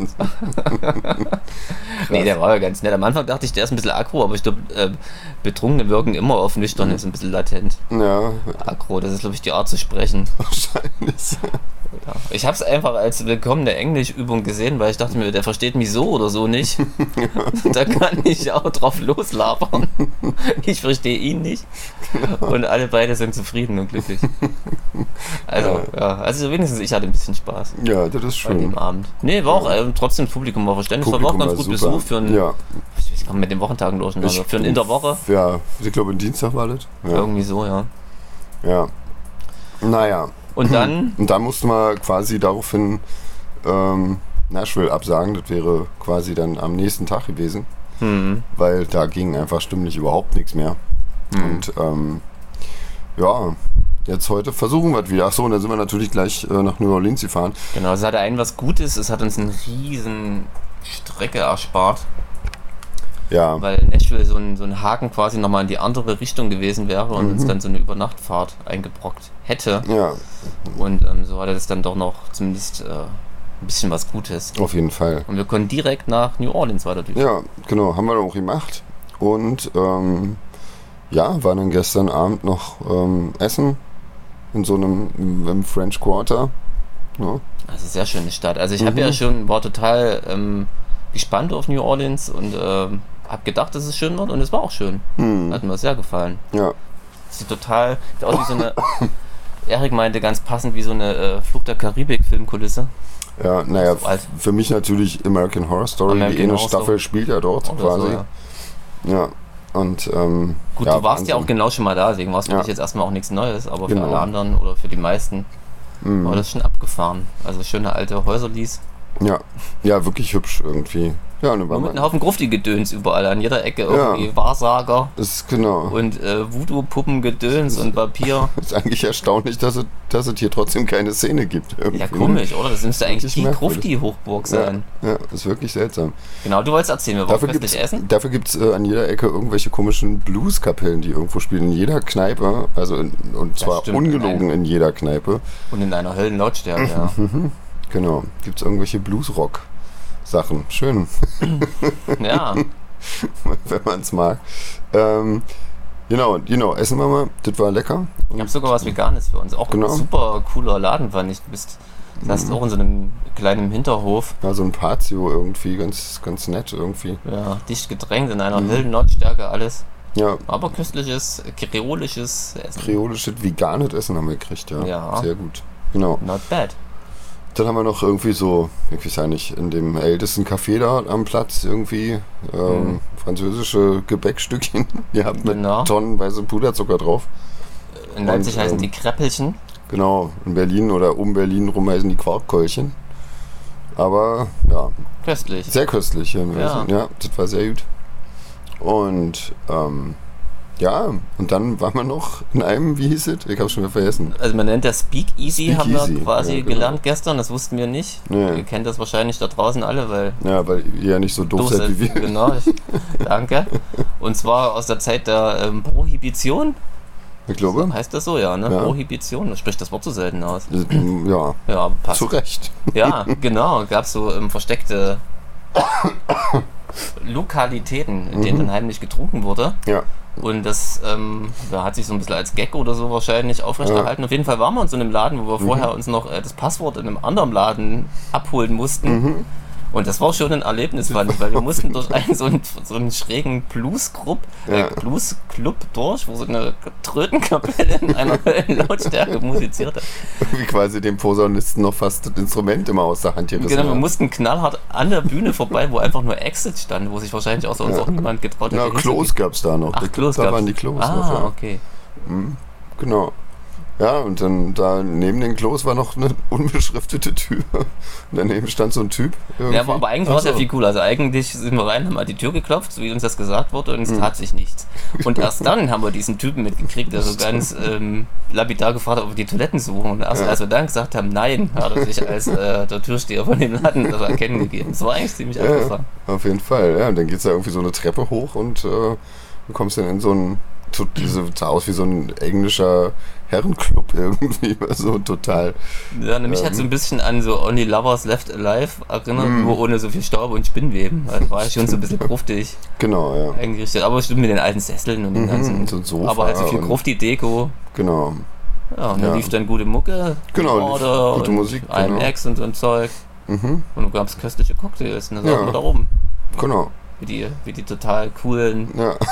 Nee, der war ja ganz nett. Am Anfang dachte ich, der ist ein bisschen aggro, aber ich glaube, Betrunkene wirken immer auf nüchtern, ist ein bisschen latent. Ja. Aggro, das ist, glaube ich, die Art zu sprechen. Wahrscheinlich. Ja. Ich habe es einfach als willkommene Englischübung gesehen, weil ich dachte mir, der versteht mich so oder so nicht. Da kann ich auch drauf loslabern. Ich verstehe ihn nicht. Genau. Und alle beide sind zufrieden und glücklich. Also, also wenigstens ich hatte ein bisschen Spaß. Ja, das ist schön. An dem Abend. Nee, war auch trotzdem das Publikum war verständlich. War auch ganz gut besucht für einen. Ja. Ich komme mit den Wochentagen durch. Also für einen in der Woche. Ja, ich glaube, ein Dienstag war das. Ja. Irgendwie so, ja. Ja. Naja. Und dann? Und dann mussten wir quasi daraufhin Nashville absagen. Das wäre quasi dann am nächsten Tag gewesen. Weil da ging einfach stimmlich überhaupt nichts mehr. Und jetzt heute versuchen wir es wieder. Achso, und dann sind wir natürlich gleich nach New Orleans gefahren. Genau, es hat was Gutes. Es hat uns eine riesen Strecke erspart. Ja. Weil Nashville so ein Haken quasi nochmal in die andere Richtung gewesen wäre und uns dann so eine Übernachtfahrt eingebrockt hätte. Ja. Und so hatte das dann doch noch zumindest ein bisschen was Gutes. Auf jeden Fall. Und wir konnten direkt nach New Orleans weiter durch. Ja, genau, haben wir auch gemacht. Und waren dann gestern Abend noch essen in so einem im French Quarter. Ja. Das ist eine sehr schöne Stadt. Also ich war total gespannt auf New Orleans und habe gedacht, dass es schön wird und es war auch schön. Hat mir sehr gefallen. Ja. Sieht aus wie so eine, Erik meinte ganz passend, wie so eine Flug der Karibik-Filmkulisse. Ja, naja, für mich natürlich American Horror Story. Die eine Staffel spielt ja dort quasi. So, ja. Und gut, du warst ja auch genau schon mal da, deswegen war es für dich jetzt erstmal auch nichts Neues, aber für alle anderen oder für die meisten war das schon abgefahren. Also schöne alte Häuserlies. Ja, wirklich hübsch irgendwie. Ja, mit einem Haufen Grufti-Gedöns überall, an jeder Ecke irgendwie Wahrsager ist genau. Und Voodoo-Puppen-Gedöns und Papier. Ist eigentlich erstaunlich, dass es hier trotzdem keine Szene gibt. Irgendwie. Ja, komisch, oder? Das müsste eigentlich die Grufti-Hochburg sein. Ja, ist wirklich seltsam. Genau, du wolltest erzählen, wir wollen köstlich essen. Dafür gibt es an jeder Ecke irgendwelche komischen Blues-Kapellen, die irgendwo spielen. In jeder Kneipe, und zwar ungelogen in jeder Kneipe. Und in einer Höllenlautstärke, ja. Genau, gibt es irgendwelche Blues-Rock-Sachen. Schön. Ja. Wenn man es mag. Genau, essen wir mal. Das war lecker. Ich habe sogar was Veganes für uns. Auch ein super cooler Laden, fand ich. Das ist auch in so einem kleinen Hinterhof. Ja, so ein Patio irgendwie, ganz, ganz nett irgendwie. Ja, dicht gedrängt in einer Höllenlautstärke alles. Ja. Aber köstliches, kreolisches Essen. Kreolisches, veganes Essen haben wir gekriegt, ja. Sehr gut. Genau. Not bad. Dann haben wir noch irgendwie so, ich weiß ja nicht, in dem ältesten Café da am Platz irgendwie französische Gebäckstückchen. Ihr habt mit tonnenweise Puderzucker drauf. In Leipzig heißen die Kräppelchen. Genau, in Berlin oder um Berlin rum heißen die Quarkkeulchen. Aber ja. Köstlich. Sehr köstlich. Ja, das war sehr gut. Und und dann waren wir noch in einem, wie hieß es? Ich hab's schon wieder vergessen. Also man nennt das Speakeasy, haben wir quasi gelernt gestern, das wussten wir nicht. Nee. Ihr kennt das wahrscheinlich da draußen alle, weil... Ja, weil ihr ja nicht so doof seid wie wir. Genau, danke. Und zwar aus der Zeit der Prohibition. Ich glaube. Heißt das so, ja, ne? Ja. Prohibition, das spricht das Wort so selten aus. Ja, passt. Zu Recht. Ja, genau, gab es so versteckte Lokalitäten, in denen dann heimlich getrunken wurde. Ja. Und das hat sich so ein bisschen als Gag oder so wahrscheinlich aufrechterhalten. Auf jeden Fall waren wir in so einem Laden, wo wir vorher uns noch das Passwort in einem anderen Laden abholen mussten. Und das war schon ein Erlebnis, weil wir mussten durch so einen schrägen Blues-Club durch, wo so eine Trötenkapelle in einer Lautstärke musizierte. Wie quasi dem Posaunisten noch fast das Instrument immer aus der Hand gerissen. Genau, wir mussten knallhart an der Bühne vorbei, wo einfach nur Exit stand, wo sich wahrscheinlich außer uns auch niemand getraut hat. Ja, Klos gab es da noch. Ach, Klos da waren die Klos noch. Ja. Okay. Genau. Ja, und dann da neben den Klos war noch eine unbeschriftete Tür. Und daneben stand so ein Typ. Irgendwie. Ja, aber eigentlich war es ja viel cooler. Also eigentlich sind wir rein, haben mal die Tür geklopft, so wie uns das gesagt wurde, und es tat sich nichts. Und erst dann haben wir diesen Typen mitgekriegt, der so ganz lapidar gefragt hat, ob wir die Toiletten suchen. Und erst als wir dann gesagt haben, nein, hat er sich als der Türsteher von dem Laden das erkennen gegeben. Das war eigentlich ziemlich abgefahren. Auf jeden Fall, ja. Und dann geht es da irgendwie so eine Treppe hoch und du kommst dann in so ein sah aus wie so ein englischer Herrenclub irgendwie, so total. Ja, mich hat so ein bisschen an so Only Lovers Left Alive erinnert, nur ohne so viel Staub und Spinnweben. Also war ich schon so ein bisschen gruftig eingerichtet. Aber stimmt mit den alten Sesseln und den ganzen. So ein Sofa aber halt so viel Grufti-Deko. Genau. Ja, und dann lief dann gute Mucke. Genau, gute Musik. IMX und so ein Zeug. Und dann gab es köstliche Cocktails. Und dann saßen wir da oben. Genau. Wie die total coolen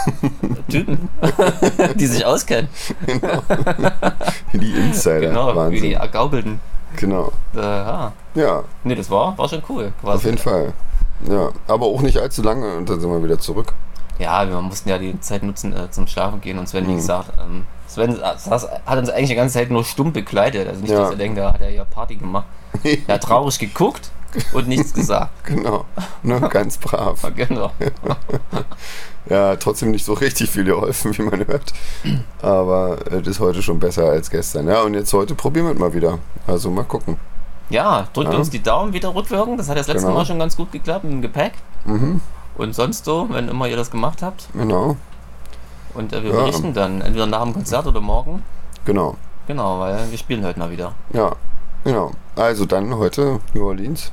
Typen, die sich auskennen. Genau. Wie die Insider. Genau, Wahnsinn. wie die Ergaukelten. Genau. Ja. Nee, das war schon cool. Quasi. Auf jeden Fall. Ja, aber auch nicht allzu lange und dann sind wir wieder zurück. Ja, wir mussten ja die Zeit nutzen zum Schlafen gehen und Sven, wie gesagt, Sven hat uns eigentlich die ganze Zeit nur stumm begleitet. Also nicht, dass er denkt, da hat er ja Party gemacht. Er hat traurig geguckt und nichts gesagt. Genau, ganz brav. Genau. Ja, trotzdem nicht so richtig viel geholfen, wie man hört. Aber es ist heute schon besser als gestern. Ja, und jetzt heute probieren wir es mal wieder. Also mal gucken. Ja, drückt uns die Daumen wieder rückwirken. Das hat das letzte Mal schon ganz gut geklappt mit dem Gepäck. Und sonst so, wenn immer ihr das gemacht habt? Genau. Und wir berichten dann, entweder nach dem Konzert oder morgen. Genau. Genau, weil wir spielen heute mal wieder. Ja, genau. Also dann heute New Orleans.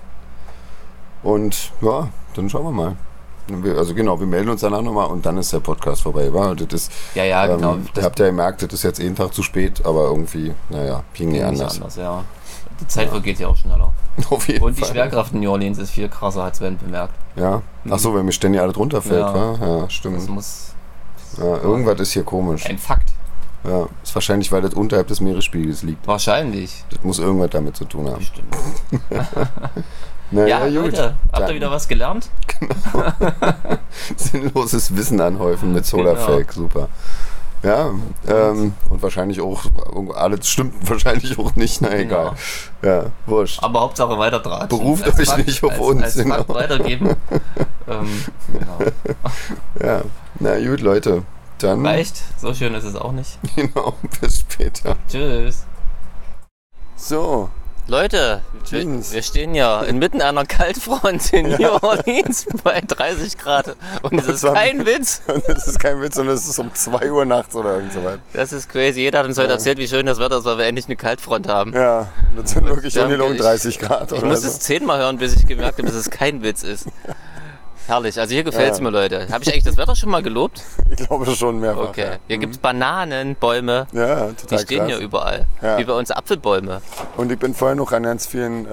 Und ja, dann schauen wir mal. Also genau, wir melden uns danach nochmal und dann ist der Podcast vorbei. Das ist, ja, genau. Ihr habt ja gemerkt, das ist jetzt jeden Tag zu spät, aber irgendwie, ging nicht anders. Ja. Die Zeit vergeht ja auch schneller. Auf jeden und die Fall. Schwerkraft in New Orleans ist viel krasser, als Sven bemerkt. Ja? Achso, wenn mir ständig alles runterfällt, wa? Ja, stimmt. Das muss... Ja, irgendwas ist hier komisch. Ein Fakt. Ja, ist wahrscheinlich, weil das unterhalb des Meeresspiegels liegt. Wahrscheinlich. Das muss irgendwas damit zu tun haben. Stimmt. Naja, ja, gut. Leute, habt ihr wieder was gelernt? Genau. Sinnloses Wissen anhäufen mit Solarfake, super. Ja, und wahrscheinlich auch, alles stimmt wahrscheinlich auch nicht, na egal. Ja, wurscht. Aber Hauptsache weiter dran. Beruft euch Fakt, nicht auf uns. Als Fakt weitergeben. Genau. Ja, na gut, Leute. Dann reicht, so schön ist es auch nicht. Genau, bis später. Tschüss. So. Leute, wir stehen ja inmitten einer Kaltfront in New Orleans bei 30 Grad. Und das ist kein Witz. Das ist kein Witz und es ist um 2 Uhr nachts oder irgend so weit. Das ist crazy. Jeder hat uns heute erzählt, wie schön das Wetter ist, weil wir endlich eine Kaltfront haben. Ja, das sind wirklich um 30 Grad. Ich muss es 10-mal hören, bis ich gemerkt habe, dass es kein Witz ist. Herrlich, also hier gefällt es mir, Leute. Habe ich eigentlich das Wetter schon mal gelobt? Ich glaube schon mehrfach. Okay, hier gibt es Bananenbäume. Ja, total Die stehen krass. hier überall, wie bei uns Apfelbäume. Und ich bin vorher noch an ganz vielen,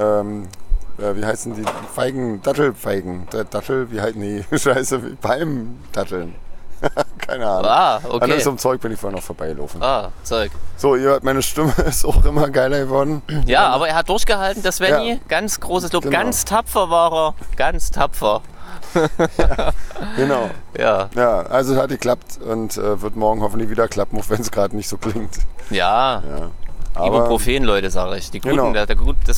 wie heißen die, Feigen, Dattelfeigen. Dattel, wie heißen die? Scheiße, Palmdatteln. Keine Ahnung. Ah, okay. An so einem Zeug bin ich vorher noch vorbeigelaufen. Zeug. So, ihr hört, meine Stimme ist auch immer geiler geworden. Ja, aber er hat durchgehalten, der Svenny. Ja. Ganz großes Lob. Genau. Ganz tapfer war er. Ganz tapfer. Ja, genau. Ja. Ja, also es hat geklappt und wird morgen hoffentlich wieder klappen, auch wenn es gerade nicht so klingt. Ja. Aber Ibuprofen, Leute, sage ich. Die guten, Genau.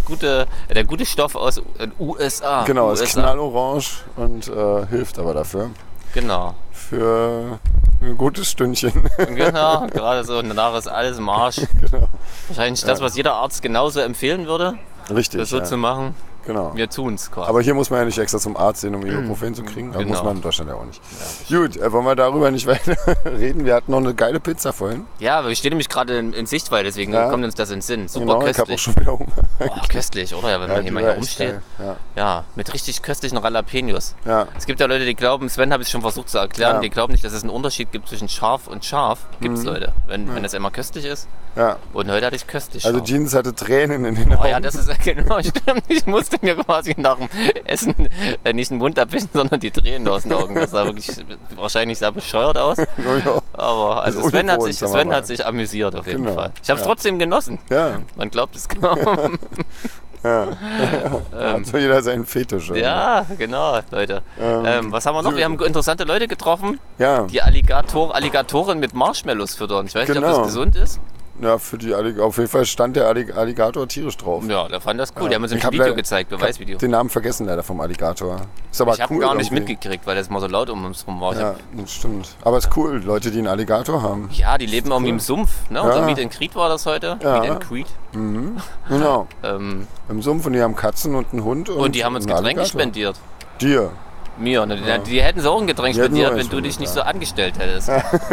der gute Stoff aus den USA. genau, USA. ist knallorange und hilft aber dafür. Genau. Für ein gutes Stündchen. Genau, gerade so. Und danach ist alles im Arsch. Genau. Wahrscheinlich das, was jeder Arzt genauso empfehlen würde, Richtig. das so ja. zu machen. Genau. Wir tun es quasi. Aber hier muss man ja nicht extra zum Arzt gehen, um Ibuprofen zu kriegen. Genau. Muss man in Deutschland ja auch nicht. Ja, gut, wollen wir darüber nicht weiter reden? Wir hatten noch eine geile Pizza vorhin. Ja, wir stehen nämlich gerade in Sichtweite, deswegen kommt uns das in den Sinn. Super genau, köstlich. Ich habe auch schon wieder Hunger. Oh, köstlich, oder? Ja, wenn man hier mal hier rumsteht. Ja, mit richtig köstlichen Jalapenos. Ja. Es gibt ja Leute, die glauben, Sven habe ich schon versucht zu erklären, die glauben nicht, dass es einen Unterschied gibt zwischen scharf und scharf. Gibt es Leute, wenn es immer köstlich ist. Ja. Und heute hatte ich köstlich Also scharf. Jeans hatte Tränen in den Augen. Oh ja, das ist genau stimmt. Ich musste mir quasi nach dem Essen nicht den Mund abwischen, sondern die Tränen aus den Augen. Das sah wirklich wahrscheinlich sehr bescheuert aus. Ja. Aber also Sven hat sich amüsiert auf jeden Fall. Ich habe es trotzdem genossen. Ja. Man glaubt es kaum. Ja. Hat so jeder seinen Fetisch. Oder? Ja, genau, Leute. Was haben wir noch? Wir haben interessante Leute getroffen, Ja. die Alligatoren mit Marshmallows füttern. Ich weiß nicht, ob das gesund ist. Ja, auf jeden Fall stand der Alligator tierisch drauf. Ja, der fand das cool. Die haben uns ein Video gezeigt, Beweisvideo. Den Namen vergessen leider vom Alligator. Ist aber Ich habe cool gar nicht irgendwie. mitgekriegt, weil das mal so laut um uns rum war. Ja, das stimmt. Aber es ist cool, Leute, die einen Alligator haben. Ja, die leben irgendwie im Sumpf. Ne? Unser Ja. Meet and Greet war das heute. Ja. Meet and Greet. Genau. Im Sumpf und die haben Katzen und einen Hund. Und die haben uns einen Getränke Alligator. spendiert. Dir. Mir. Ne? Die hätten so auch ein Getränk Die hätten spendiert, nur wenn du eins dich nicht spendiert, so angestellt hättest.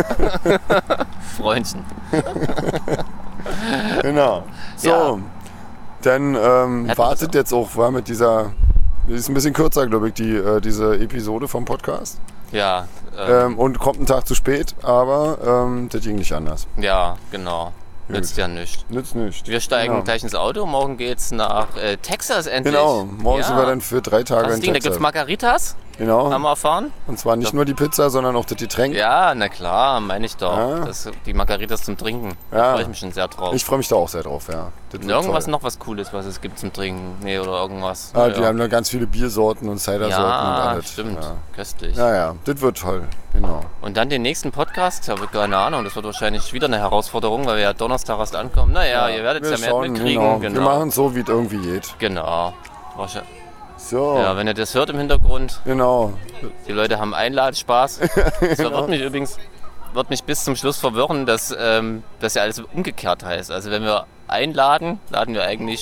Freundchen. Genau. So, Ja. dann das wartet auch. jetzt auch, war mit dieser, die ist ein bisschen kürzer, glaube ich, diese Episode vom Podcast. Ja, Und kommt einen Tag zu spät, aber das ging nicht anders. ja, genau. Nützt ja nichts. Nützt nicht. Wir steigen Genau. gleich ins Auto. Morgen geht's nach Texas endlich. Genau, morgen sind wir dann für 3 Tage Das in Ding, da Texas. gibt's Margaritas, Genau, haben wir erfahren. und zwar nicht nur die Pizza, sondern auch das Getränk. Ja, na klar, meine ich doch. Ja. Die Margaritas zum Trinken. Ja. Da freue ich mich schon sehr drauf. Ich freue mich da auch sehr drauf, ja. Das wird Irgendwas toll. noch was Cooles, was es gibt zum Trinken. Nee, oder irgendwas. Die haben da ganz viele Biersorten und Cidersorten und Ja, alles. stimmt. Ja. Köstlich. Ja, das wird toll. Genau. Und dann den nächsten Podcast, ich habe keine Ahnung, das wird wahrscheinlich wieder eine Herausforderung, weil wir ja Donnerstag erst ankommen. Naja, ihr werdet es Wir ja mehr schauen, mitkriegen. Wir machen es so, wie es irgendwie geht. Genau. Wahrscheinlich. So, Ja, wenn ihr das hört im Hintergrund, genau. die Leute haben Einladespaß. Das wird mich übrigens bis zum Schluss verwirren, dass das ja alles umgekehrt heißt. Also wenn wir einladen, laden wir eigentlich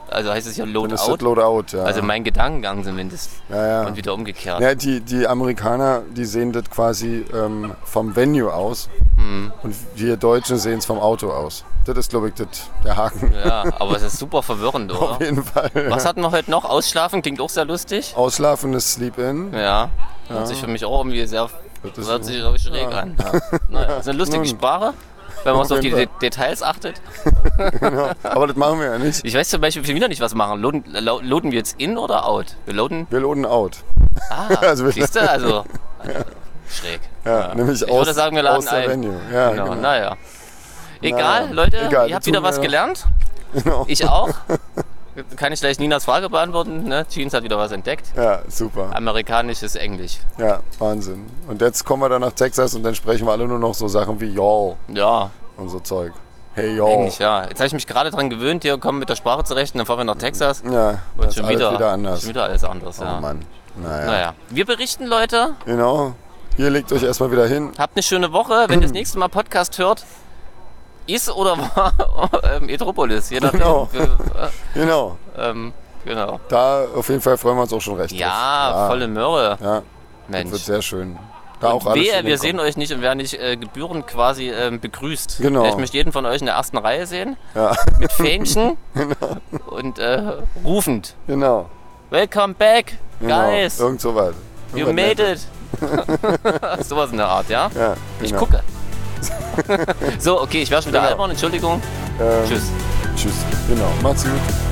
Also heißt es hier Load Dann ist Out? das Load Out, ja. Also mein Gedankengang zumindest. Ja. Und wieder umgekehrt. Ja, die Amerikaner, die sehen das quasi vom Venue aus und wir Deutschen sehen es vom Auto aus. Das ist, glaube ich, der Haken. Ja, aber es ist super verwirrend, oder? Auf jeden Fall. Was hatten wir heute noch? Ausschlafen klingt auch sehr lustig. Ausschlafen ist Sleep-In. Ja, hört sich für mich auch irgendwie sehr hört sich schräg an. Ja. Naja, das ist eine lustige Sprache, wenn man so auf die jeden Details achtet. Genau. Aber das machen wir ja nicht. Ich weiß zum Beispiel schon wieder nicht, was wir machen. Loaden wir jetzt in oder out? Wir loaden Out. Also siehst du, also schräg. Ja, nämlich ich aus, würde sagen, wir laden aus der ein. Venue. Ja, Genau. genau. Naja. Egal, Leute, ihr habt wieder was gelernt. Genau. Ich auch. Kann ich gleich Ninas Frage beantworten? Ne? Jeans hat wieder was entdeckt. Ja, super. Amerikanisches Englisch. Ja, Wahnsinn. Und jetzt kommen wir dann nach Texas und dann sprechen wir alle nur noch so Sachen wie y'all Ja, und so Zeug. Hey y'all. eigentlich ja. Jetzt habe ich mich gerade dran gewöhnt, hier kommen mit der Sprache zurecht und dann fahren wir nach Texas. Ja, Und das ist schon alles wieder anders. Schon wieder alles anders, ja. Oh Mann. Naja. Wir berichten, Leute. Genau. Ihr legt euch erstmal wieder hin. Habt eine schöne Woche. Wenn ihr das nächste Mal Podcast hört, ist oder war Metropolis. Je nachdem. Genau. Genau. Da auf jeden Fall freuen wir uns auch schon recht Ja, drauf. volle Möhre. Ja, das Mensch. wird sehr schön. Da Und auch alles schön wir hinkommt. sehen euch nicht und werden nicht gebührend quasi begrüßt. Genau. Ich möchte jeden von euch in der ersten Reihe sehen. Ja, Mit Fähnchen und rufend. genau. Welcome back, Genau. guys. Irgend sowas. You made it. Sowas in der Art, ja? Ja, Ich genau. gucke. So, okay, ich werde schon wieder Genau. albern, Entschuldigung. Tschüss. Tschüss. Genau. Macht's gut.